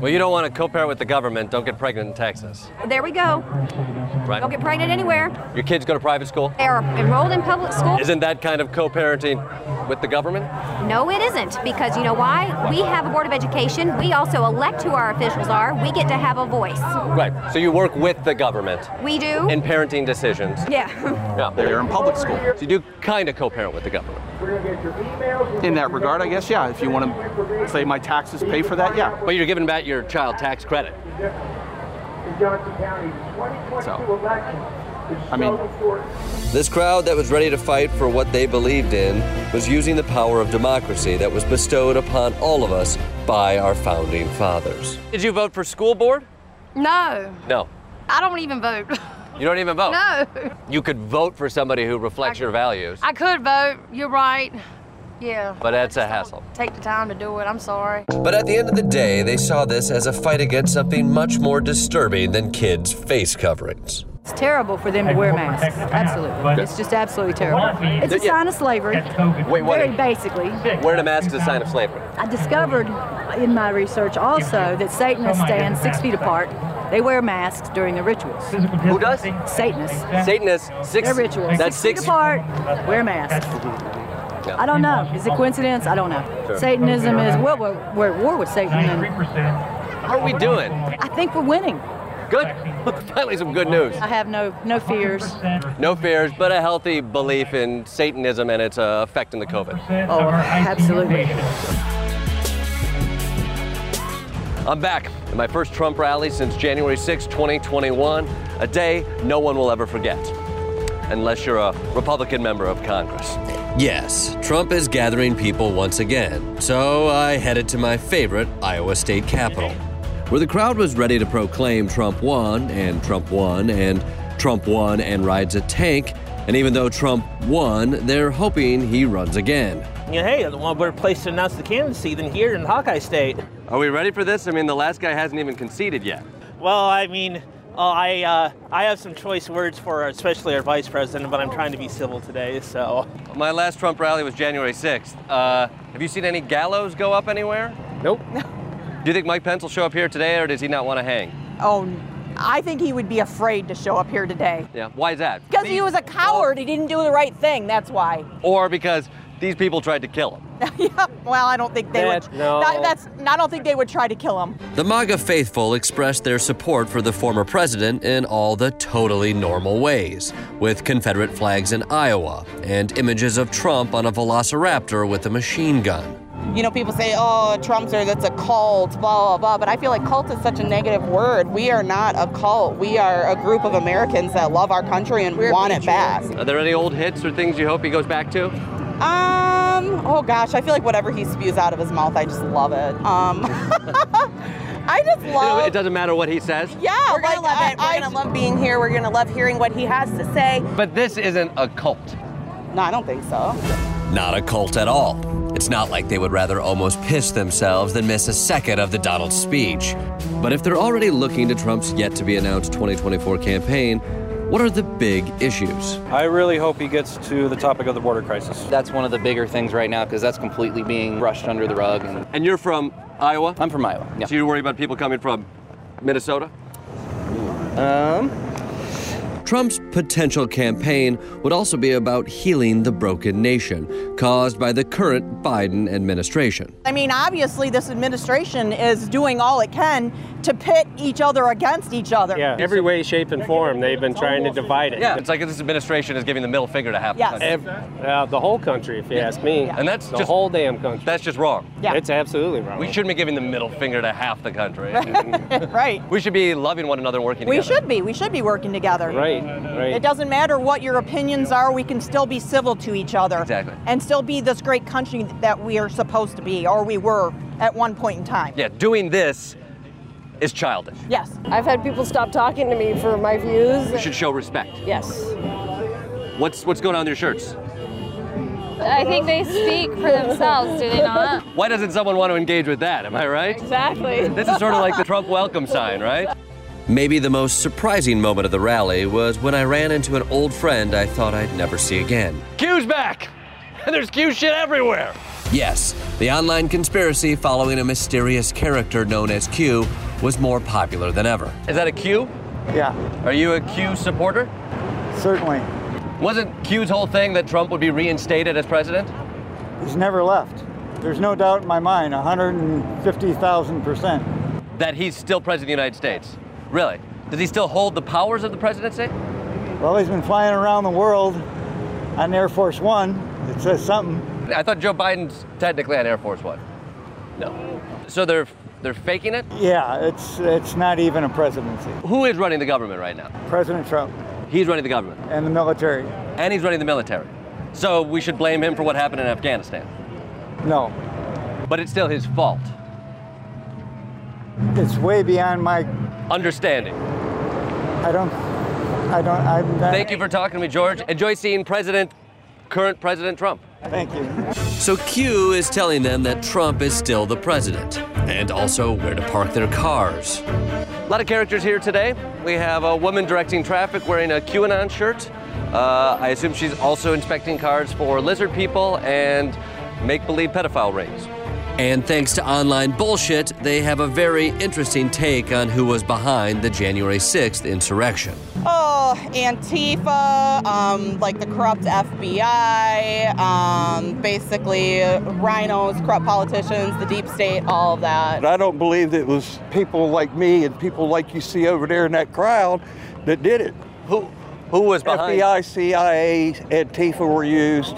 Well, you don't want to co-parent with the government. Don't get pregnant in Texas. There we go. Right. Don't get pregnant anywhere. Your kids go to private school? They are enrolled in public school. Isn't that kind of co-parenting with the government? No, it isn't, because you know why? We have a Board of Education. We also elect who our officials are. We get to have a voice. Right. So you work with the government. We do. In parenting decisions. Yeah. Yeah. They're in public school. So you do kind of co-parent with the government. In that regard, I guess, yeah. If you want to say my taxes pay for that, yeah. But you're giving back your child tax credit. So, I mean, this crowd that was ready to fight for what they believed in was using the power of democracy that was bestowed upon all of us by our founding fathers. Did you vote for school board? No. No. I don't even vote. You don't even vote? No. You could vote for somebody who reflects your values. I could vote. You're right. Yeah. But that's a hassle. Take the time to do it. I'm sorry. But at the end of the day, they saw this as a fight against something much more disturbing than kids' face coverings. It's terrible for them to wear masks. Absolutely. It's just absolutely terrible. It's a sign of slavery. Wait, what? Very basically. Wearing a mask is a sign of slavery. I discovered in my research also that Satanists stand six feet apart. They wear masks during their rituals. Who does? Satanists. Satanists, six. Their rituals. That's six, six feet apart. Wear masks. Yeah. I don't know. Is it coincidence? I don't know. Sure. Satanism is, well, we're, we're at war with Satan. And how are we doing? I think we're winning. Good. Finally some good news. I have no no fears. No fears, but a healthy belief in Satanism and its uh, effect in the COVID. Oh, absolutely. I'm back at my first Trump rally since January sixth, twenty twenty-one, a day no one will ever forget, unless you're a Republican member of Congress. Yes, Trump is gathering people once again, so I headed to my favorite Iowa state capitol, where the crowd was ready to proclaim Trump won, and Trump won, and Trump won and rides a tank, and even though Trump won, they're hoping he runs again. You know, hey, what better place to announce the candidacy than here in Hawkeye State? Are we ready for this? I mean, the last guy hasn't even conceded yet. Well, I mean, uh, I uh, I have some choice words for especially our vice president, but I'm trying to be civil today, so. My last Trump rally was January sixth. Uh, have you seen any gallows go up anywhere? Nope. Do you think Mike Pence will show up here today, or does he not want to hang? Oh, I think he would be afraid to show up here today. Yeah, why is that? Because he was a coward. He didn't do the right thing, that's why. Or because these people tried to kill him. Yeah, well, I don't think they that, would. No. That, that's, I don't think they would try to kill him. The MAGA faithful expressed their support for the former president in all the totally normal ways, with Confederate flags in Iowa and images of Trump on a velociraptor with a machine gun. You know, people say, oh, Trump's or that's a cult, blah, blah, blah. But I feel like cult is such a negative word. We are not a cult. We are a group of Americans that love our country and We're want it back. Are there any old hits or things you hope he goes back to? Um, oh gosh, I feel like whatever he spews out of his mouth, I just love it. Um, I just love... You know, it doesn't matter what he says? Yeah. We're like, gonna love I, it. We're I, gonna love being here. We're gonna love hearing what he has to say. But this isn't a cult. No, I don't think so. Not a cult at all. It's not like they would rather almost piss themselves than miss a second of the Donald speech. But if they're already looking to Trump's yet-to-be-announced twenty twenty-four campaign, what are the big issues? I really hope he gets to the topic of the border crisis. That's one of the bigger things right now because that's completely being brushed under the rug. And, and you're from Iowa? I'm from Iowa, yeah. So you worry about people coming from Minnesota? Um... Trump's potential campaign would also be about healing the broken nation caused by the current Biden administration. I mean, obviously, this administration is doing all it can to pit each other against each other. Yeah, every way, shape, and form, they've been trying to divide it. Yeah, it's like this administration is giving the middle finger to half yes. the country. Every, uh, the whole country, if you ask me. Yeah. And that's the just, whole damn country. That's just wrong. Yeah. It's absolutely wrong. We shouldn't be giving the middle finger to half the country. Right. We should be loving one another and working we together. We should be. We should be working together. Right, right. It doesn't matter what your opinions are, we can still be civil to each other. Exactly. And still be this great country that we are supposed to be, or we were at one point in time. Yeah, doing this is childish. Yes. I've had people stop talking to me for my views. You should show respect. Yes. What's what's going on with your shirts? I think they speak for themselves, do they not? Why doesn't someone want to engage with that? Am I right? Exactly. This is sort of like the Trump welcome sign, right? Maybe the most surprising moment of the rally was when I ran into an old friend I thought I'd never see again. Q's back! And there's Q shit everywhere! Yes, the online conspiracy following a mysterious character known as Q was more popular than ever. Is that a Q? Yeah. Are you a Q supporter? Certainly. Wasn't Q's whole thing that Trump would be reinstated as president? He's never left. There's no doubt in my mind, one hundred fifty thousand percent. That he's still president of the United States? Really? Does he still hold the powers of the presidency? Well, he's been flying around the world on Air Force One. It says something. I thought Joe Biden's technically on Air Force One. No. So they're they're faking it? Yeah, it's it's not even a presidency. Who is running the government right now? President Trump. He's running the government. And the military. And he's running the military. So we should blame him for what happened in Afghanistan? No. But it's still his fault. It's way beyond my understanding. I don't I don't I'm not... Thank you for talking to me, George. Enjoy seeing President current President Trump. Thank you. So Q is telling them that Trump is still the president, and also where to park their cars. A lot of characters here today. We have a woman directing traffic wearing a QAnon shirt. Uh, I assume she's also inspecting cars for lizard people and make-believe pedophile rings. And thanks to online bullshit, they have a very interesting take on who was behind the January sixth insurrection. Oh, Antifa, um, like the corrupt F B I, um, basically rhinos, corrupt politicians, the deep state, all of that. I don't believe that it was people like me and people like you see over there in that crowd that did it. Who, who was behind? F B I, C I A, Antifa were used,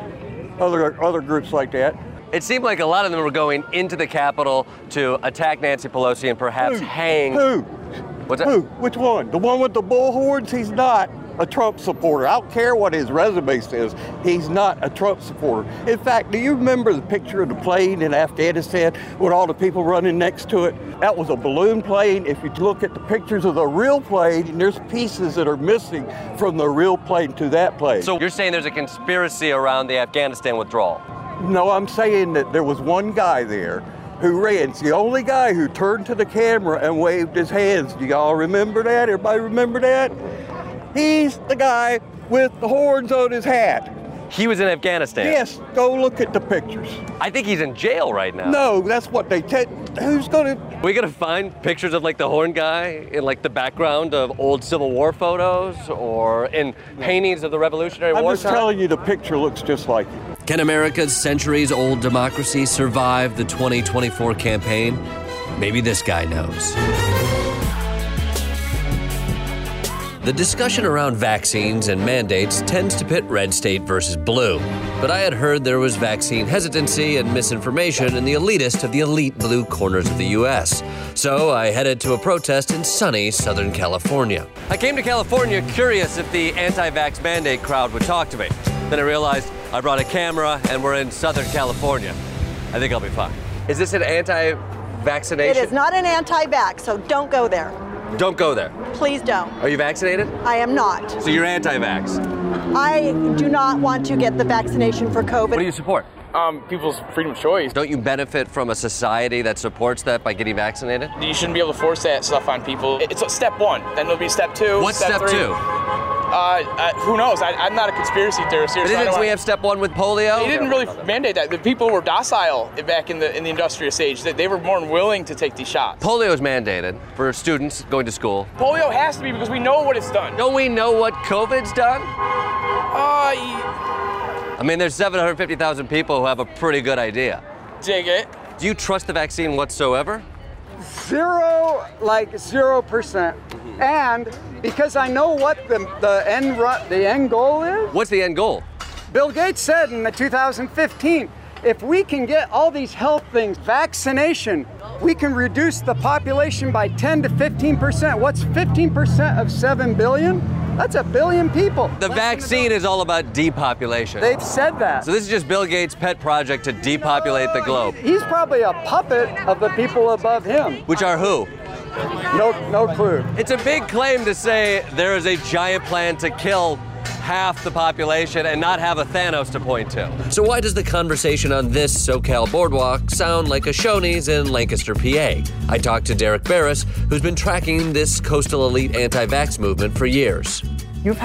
other other groups like that. It seemed like a lot of them were going into the Capitol to attack Nancy Pelosi and perhaps Who? hang. Who? What's that? Who? Which one? The one with the bullhorns? He's not a Trump supporter. I don't care what his resume says. He's not a Trump supporter. In fact, do you remember the picture of the plane in Afghanistan with all the people running next to it? That was a balloon plane. If you look at the pictures of the real plane, there's pieces that are missing from the real plane to that plane. So you're saying there's a conspiracy around the Afghanistan withdrawal? No, I'm saying that there was one guy there who ran. It's the only guy who turned to the camera and waved his hands. Do y'all remember that? Everybody remember that? He's the guy with the horns on his hat. He was in Afghanistan? Yes, go look at the pictures. I think he's in jail right now. No, that's what they tell. Who's gonna? We gonna find pictures of like the horn guy in like the background of old Civil War photos or in paintings of the Revolutionary I'm War just time? telling you the picture looks just like it. Can America's centuries-old democracy survive the twenty twenty-four campaign? Maybe this guy knows. The discussion around vaccines and mandates tends to pit red state versus blue. But I had heard there was vaccine hesitancy and misinformation in the elitist of the elite blue corners of the U S. So I headed to a protest in sunny Southern California. I came to California curious if the anti-vax mandate crowd would talk to me. Then I realized I brought a camera and we're in Southern California. I think I'll be fine. Is this an anti-vaccination? It is not an anti-vax, so don't go there. Don't go there. Please don't. Are you vaccinated? I am not. So you're anti-vax? I do not want to get the vaccination for COVID. What do you support? Um, people's freedom of choice. Don't you benefit from a society that supports that by getting vaccinated? You shouldn't be able to force that stuff on people. It's step one, then there'll be step two. What's step, step three. two? Uh, uh, who knows? I, I'm not a conspiracy theorist here. But so didn't I we don't have step one with polio? They didn't really mandate that. The people were docile back in the in the industrial stage. They, they were more than willing to take these shots. Polio is mandated for students going to school. Polio has to be because we know what it's done. Don't we know what COVID's done? Uh, I mean, there's seven hundred fifty thousand people who have a pretty good idea. Dig it. Do you trust the vaccine whatsoever? Zero, like zero percent. And because I know what the the end ru- the end goal is. What's the end goal? Bill Gates said in the two thousand fifteen, if we can get all these health things, vaccination, we can reduce the population by ten to fifteen percent. What's fifteen percent of seven billion? That's a billion people. The vaccine is all about depopulation. They've said that. So this is just Bill Gates' pet project to depopulate the globe. He's probably a puppet of the people above him. Which are who? No, no clue. It's a big claim to say there is a giant plan to kill half the population and not have a Thanos to point to. So why does the conversation on this SoCal boardwalk sound like a Shoney's in Lancaster, P A? I talked to Derek Barris, who's been tracking this coastal elite anti-vax movement for years. You've had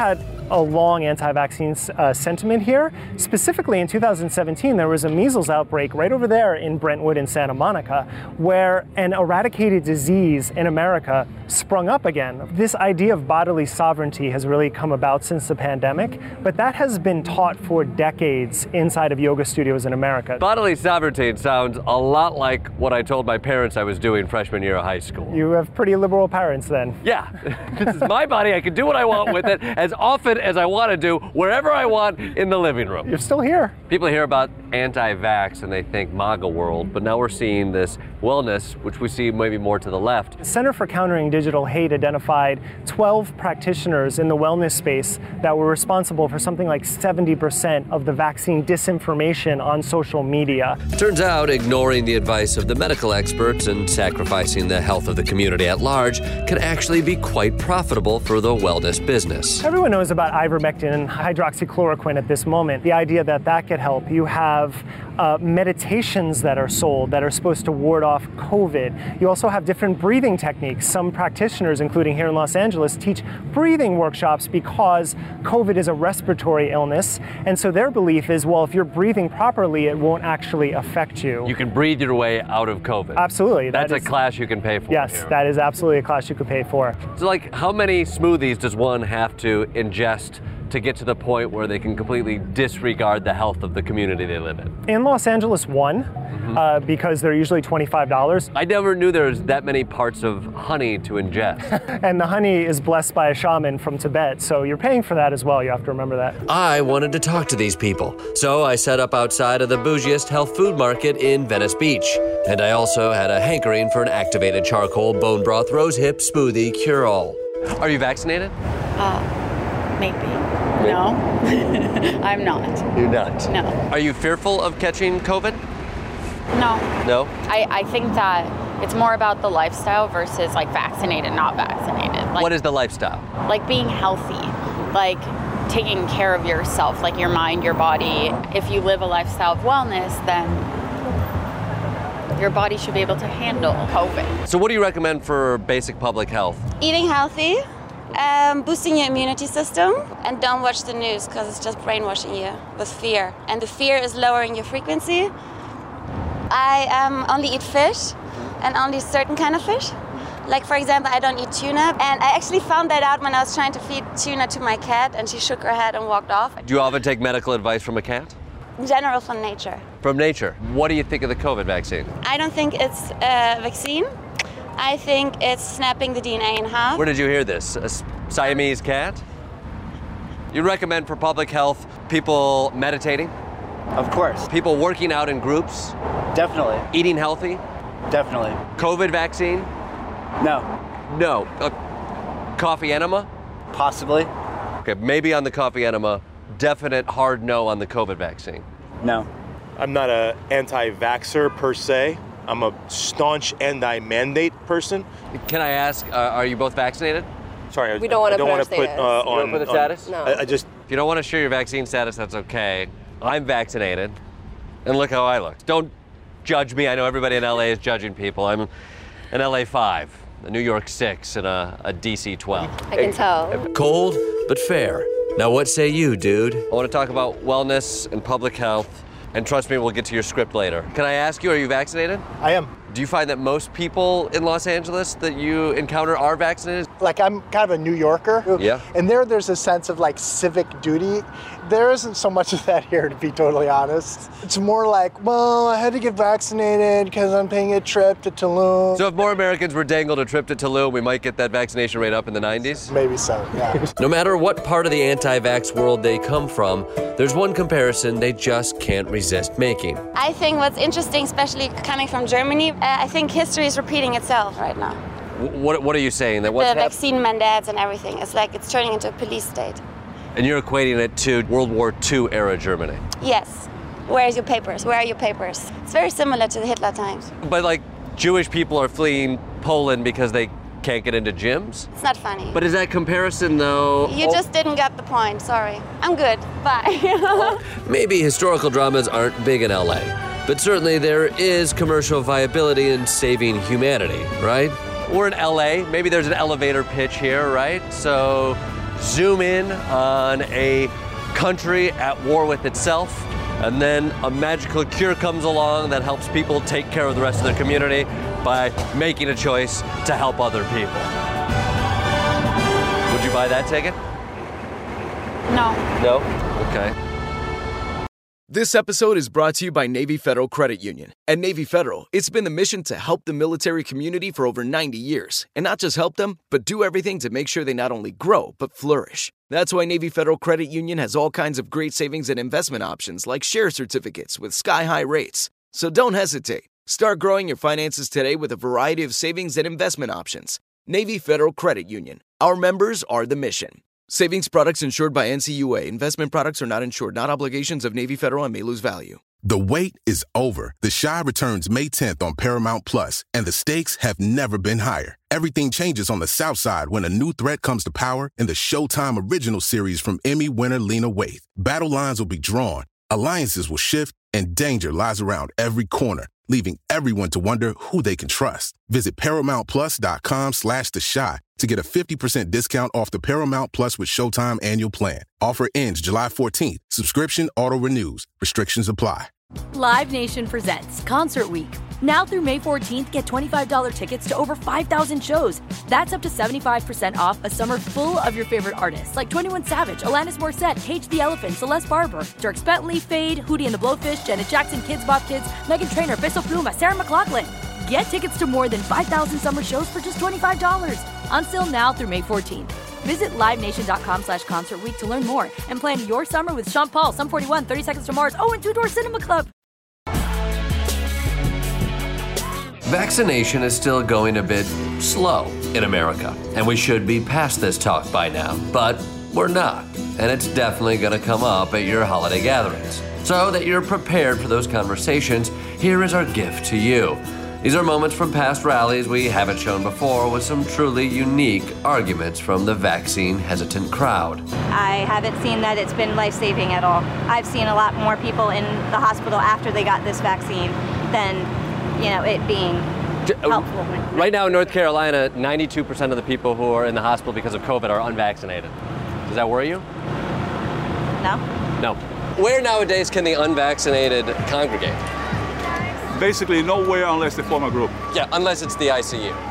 a long anti-vaccine uh, sentiment here. Specifically in two thousand seventeen, there was a measles outbreak right over there in Brentwood in Santa Monica, where an eradicated disease in America sprung up again. This idea of bodily sovereignty has really come about since the pandemic, but that has been taught for decades inside of yoga studios in America. Bodily sovereignty sounds a lot like what I told my parents I was doing freshman year of high school. You have pretty liberal parents then. Yeah, this is my body. I can do what I want with it as often as I want to do, wherever I want in the living room. You're still here. People hear about anti-vax and they think MAGA world, but now we're seeing this wellness, which we see maybe more to the left. The Center for Countering Digital Hate identified twelve practitioners in the wellness space that were responsible for something like seventy percent of the vaccine disinformation on social media. Turns out ignoring the advice of the medical experts and sacrificing the health of the community at large can actually be quite profitable for the wellness business. Everyone knows about ivermectin and hydroxychloroquine at this moment. The idea that that could help. You have uh, meditations that are sold that are supposed to ward off COVID. You also have different breathing techniques. Some practitioners, including here in Los Angeles, teach breathing workshops because COVID is a respiratory illness. And so their belief is, well, if you're breathing properly, it won't actually affect you. You can breathe your way out of COVID. Absolutely. That's that a is, class you can pay for. Yes, here. that is absolutely a class you could pay for. So, like, how many smoothies does one have to ingest to get to the point where they can completely disregard the health of the community they live in? In Los Angeles, one, mm-hmm. uh, because they're usually twenty-five dollars. I never knew there was that many parts of honey to ingest. And the honey is blessed by a shaman from Tibet, so you're paying for that as well. You have to remember that. I wanted to talk to these people, so I set up outside of the bougiest health food market in Venice Beach. And I also had a hankering for an activated charcoal bone broth rosehip smoothie cure-all. Are you vaccinated? Uh, maybe. No, I'm not. You're not? No. Are you fearful of catching COVID? No. No? I, I think that it's more about the lifestyle versus like vaccinated, not vaccinated. Like, what is the lifestyle? Like being healthy, like taking care of yourself, like your mind, your body. If you live a lifestyle of wellness, then your body should be able to handle COVID. So what do you recommend for basic public health? Eating healthy. Um, boosting your immunity system, and don't watch the news because it's just brainwashing you with fear, and the fear is lowering your frequency. I um, only eat fish, and only certain kind of fish. Like, for example, I don't eat tuna, and I actually found that out when I was trying to feed tuna to my cat, and she shook her head and walked off. Do you often take medical advice from a cat? In general, from nature. From nature. What do you think of the COVID vaccine? I don't think it's a vaccine. I think it's snapping the D N A in half. Where did you hear this? A Siamese cat? You recommend for public health people meditating? Of course. People working out in groups? Definitely. Eating healthy? Definitely. COVID vaccine? No. No. Uh, coffee enema? Possibly. Okay, maybe on the coffee enema. Definite hard no on the COVID vaccine? No. I'm not an anti-vaxxer per se. I'm a staunch anti-mandate person. Can I ask, uh, are you both vaccinated? Sorry, we don't want I to don't put, want to put uh, on. You don't put the on, status? No. I, I just. If you don't want to share your vaccine status, that's okay. I'm vaccinated, and look how I look. Don't judge me. I know everybody in L A is judging people. I'm an L A five, a New York six, and a, a D C twelve. I can tell. Cold, but fair. Now what say you, dude? I want to talk about wellness and public health, and trust me, we'll get to your script later. Can I ask you, are you vaccinated? I am. Do you find that most people in Los Angeles that you encounter are vaccinated? Like, I'm kind of a New Yorker. Yeah. And there, there's a sense of like civic duty. There isn't so much of that here, to be totally honest. It's more like, well, I had to get vaccinated because I'm paying a trip to Tulum. So if more Americans were dangled a trip to Tulum, we might get that vaccination rate up in the nineties? Maybe so, yeah. No matter what part of the anti-vax world they come from, there's one comparison they just can't resist making. I think what's interesting, especially coming from Germany, uh, I think history is repeating itself right now. What, what are you saying? That what's The hap- vaccine mandates and everything. It's like it's turning into a police state. And you're equating it to World War Two era Germany. Yes. Where is your papers? Where are your papers? It's very similar to the Hitler times. But like, Jewish people are fleeing Poland because they can't get into gyms? It's not funny. But is that comparison though? You oh. just didn't get the point, sorry. I'm good, bye. Maybe historical dramas aren't big in L A, but certainly there is commercial viability in saving humanity, right? We're in L A, maybe there's an elevator pitch here, right? So zoom in on a country at war with itself, and then a magical cure comes along that helps people take care of the rest of their community by making a choice to help other people. Would you buy that ticket? No. No? Okay. This episode is brought to you by Navy Federal Credit Union. At Navy Federal, it's been the mission to help the military community for over ninety years. And not just help them, but do everything to make sure they not only grow, but flourish. That's why Navy Federal Credit Union has all kinds of great savings and investment options like share certificates with sky-high rates. So don't hesitate. Start growing your finances today with a variety of savings and investment options. Navy Federal Credit Union. Our members are the mission. Savings products insured by N C U A. Investment products are not insured, not obligations of Navy Federal and may lose value. The wait is over. The Chi returns May tenth on Paramount Plus, and the stakes have never been higher. Everything changes on the South Side when a new threat comes to power in the Showtime original series from Emmy winner Lena Waithe. Battle lines will be drawn, alliances will shift, and danger lies around every corner, leaving everyone to wonder who they can trust. Visit ParamountPlus.com slash The Chi to get a fifty percent discount off the Paramount Plus with Showtime annual plan. Offer ends July fourteenth. Subscription auto-renews. Restrictions apply. Live Nation presents Concert Week. Now through May fourteenth, get twenty-five dollars tickets to over five thousand shows. That's up to seventy-five percent off a summer full of your favorite artists like twenty-one Savage, Alanis Morissette, Cage the Elephant, Celeste Barber, Dierks Bentley, Fade, Hootie and the Blowfish, Janet Jackson, Kids Bop Kids, Meghan Trainor, Bissell Pluma, Sarah McLachlan. Get tickets to more than five thousand summer shows for just twenty-five dollars. Until now through May fourteenth. Visit livenation.com slash concert week to learn more and plan your summer with Sean Paul, Sum forty-one, thirty Seconds to Mars, oh, and Two Door Cinema Club. Vaccination is still going a bit slow in America, and we should be past this talk by now, but we're not, and it's definitely going to come up at your holiday gatherings. So that you're prepared for those conversations, here is our gift to you. These are moments from past rallies we haven't shown before with some truly unique arguments from the vaccine-hesitant crowd. I haven't seen that it's been life-saving at all. I've seen a lot more people in the hospital after they got this vaccine than, you know, it being helpful. Right now in North Carolina, ninety-two percent of the people who are in the hospital because of COVID are unvaccinated. Does that worry you? No. No. Where nowadays can the unvaccinated congregate? Basically nowhere unless they form a group. Yeah, unless it's the I C U.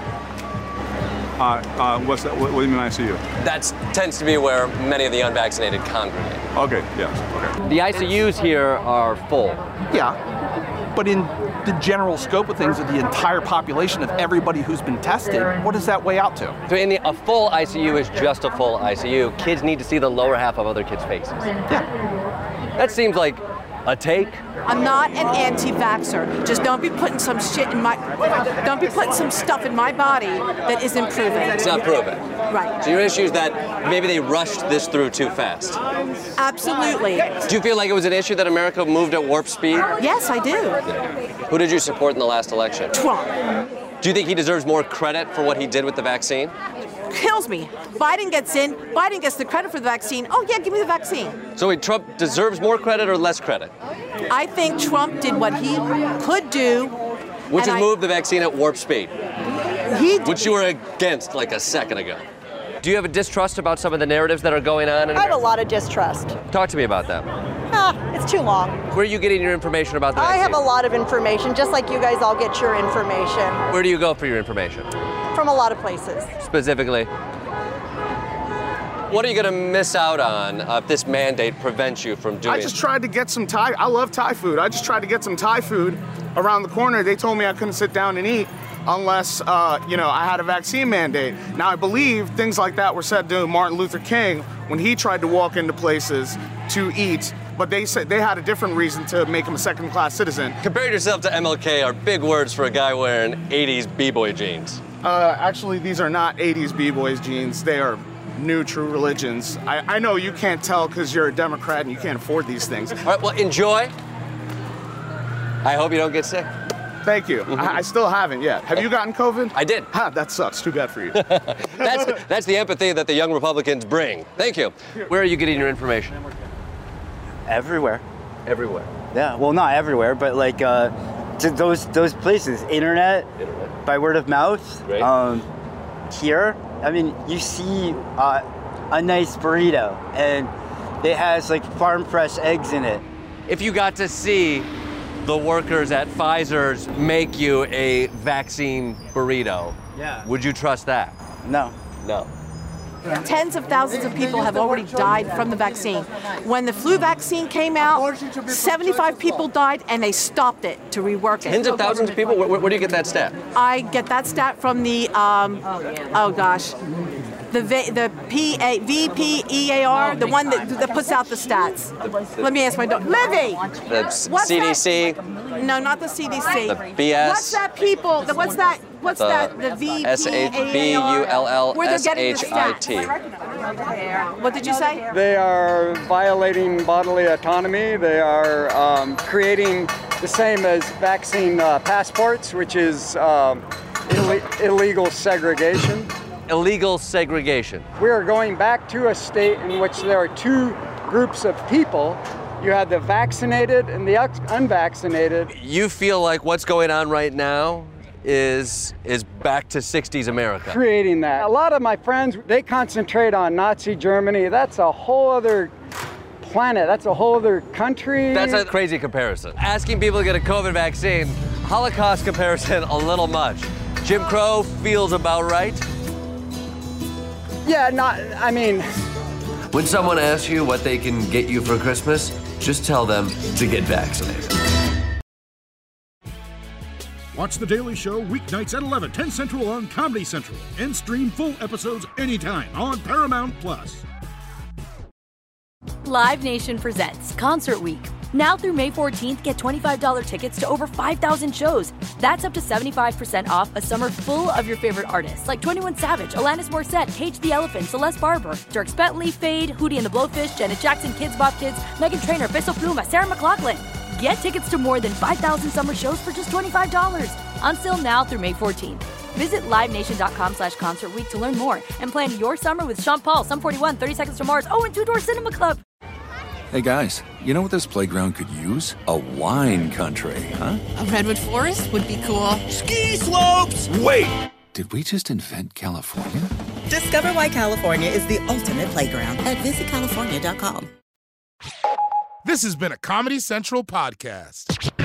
Uh, uh, what's that? What, what do you mean I C U? That tends to be where many of the unvaccinated congregate. Okay, yes, okay. The I C Us here are full. Yeah, but in the general scope of things of the entire population of everybody who's been tested, what does that weigh out to? So in the, a full I C U is just a full I C U. Kids need to see the lower half of other kids' faces. Yeah. That seems like a take. I'm not an anti-vaxxer. Just don't be putting some shit in my, don't be putting some stuff in my body that isn't proven. It's not proven. Right. So your issue is that maybe they rushed this through too fast. Absolutely. Do you feel like it was an issue that America moved at warp speed? Yes, I do. Who did you support in the last election? Trump. Do you think he deserves more credit for what he did with the vaccine? Kills me. Biden gets in, Biden gets the credit for the vaccine. Oh yeah, give me the vaccine. So wait, Trump deserves more credit or less credit? I think Trump did what he could do. Which is I, move the vaccine at warp speed. He Which you were against like a second ago. Do you have a distrust about some of the narratives that are going on in I have America? a lot of distrust. Talk to me about that. Ah, it's too long. Where are you getting your information about the I vaccine? have a lot of information, just like you guys all get your information. Where do you go for your information? From a lot of places. Specifically? What are you going to miss out on uh, if this mandate prevents you from doing I just tried to get some Thai. I love Thai food. I just tried to get some Thai food around the corner. They told me I couldn't sit down and eat unless, uh, you know, I had a vaccine mandate. Now, I believe things like that were said to Martin Luther King when he tried to walk into places to eat, but they said they had a different reason to make him a second-class citizen. Comparing yourself to M L K are big words for a guy wearing eighties b-boy jeans. Uh, actually, these are not eighties b-boys jeans. They are new true religions. I, I know you can't tell because you're a Democrat and you can't afford these things. All right, well, enjoy. I hope you don't get sick. Thank you. Mm-hmm. I, I still haven't yet. Have you gotten COVID? I did. Ha, that sucks. Too bad for you. that's, that's the empathy that the young Republicans bring. Thank you. Where are you getting your information? Everywhere. Everywhere? Yeah, well, not everywhere, but like uh, to those those places. Internet, Internet. By word of mouth. Right. Um, here, I mean, you see uh, a nice burrito, and it has like farm fresh eggs in it. If you got to see the workers at Pfizer's make you a vaccine burrito, yeah. would you trust that? No. No. Tens of thousands of people have already died from the vaccine. When the flu vaccine came out, seventy-five people died, and they stopped it to rework it. Tens of thousands of people? Where, where do you get that stat? I get that stat from the, um, oh gosh, the v, the P A, V P E A R, the one that, that puts out the stats. Let me ask my daughter. Livy! The What's C D C? That? No, not the C D C. The B S? What's that people, the, what's that, what's the that, the V P E A R? S H B U L L Where they're S getting H the I stats. T. What did you say? They are violating bodily autonomy. They are um, creating the same as vaccine uh, passports, which is um, Ill- illegal segregation. Illegal segregation. We are going back to a state in which there are two groups of people. You have the vaccinated and the unvaccinated. You feel like what's going on right now is is back to sixties America. Creating that. A lot of my friends, they concentrate on Nazi Germany. That's a whole other planet. That's a whole other country. That's a crazy comparison. Asking people to get a COVID vaccine, Holocaust comparison, a little much. Jim Crow feels about right. Yeah, not, I mean. When someone asks you what they can get you for Christmas, just tell them to get vaccinated. Watch The Daily Show weeknights at eleven, ten Central on Comedy Central, and stream full episodes anytime on Paramount Plus. Live Nation presents Concert Week. Now through May fourteenth, get twenty-five dollars tickets to over five thousand shows. That's up to seventy-five percent off a summer full of your favorite artists like twenty-one Savage, Alanis Morissette, Cage the Elephant, Celeste Barber, Dierks Bentley, Fade, Hootie and the Blowfish, Janet Jackson, Kids Bop Kids, Meghan Trainor, Peso Pluma, Sarah McLachlan. Get tickets to more than five thousand summer shows for just twenty-five dollars. Until now through May fourteenth. Visit livenation.com slash concert week to learn more and plan your summer with Sean Paul, Sum forty-one, thirty Seconds to Mars, oh, and Two Door Cinema Club. Hey guys, you know what this playground could use? A wine country, huh? A redwood forest would be cool. Ski slopes! Wait! Did we just invent California? Discover why California is the ultimate playground at visit california dot com. This has been a Comedy Central podcast.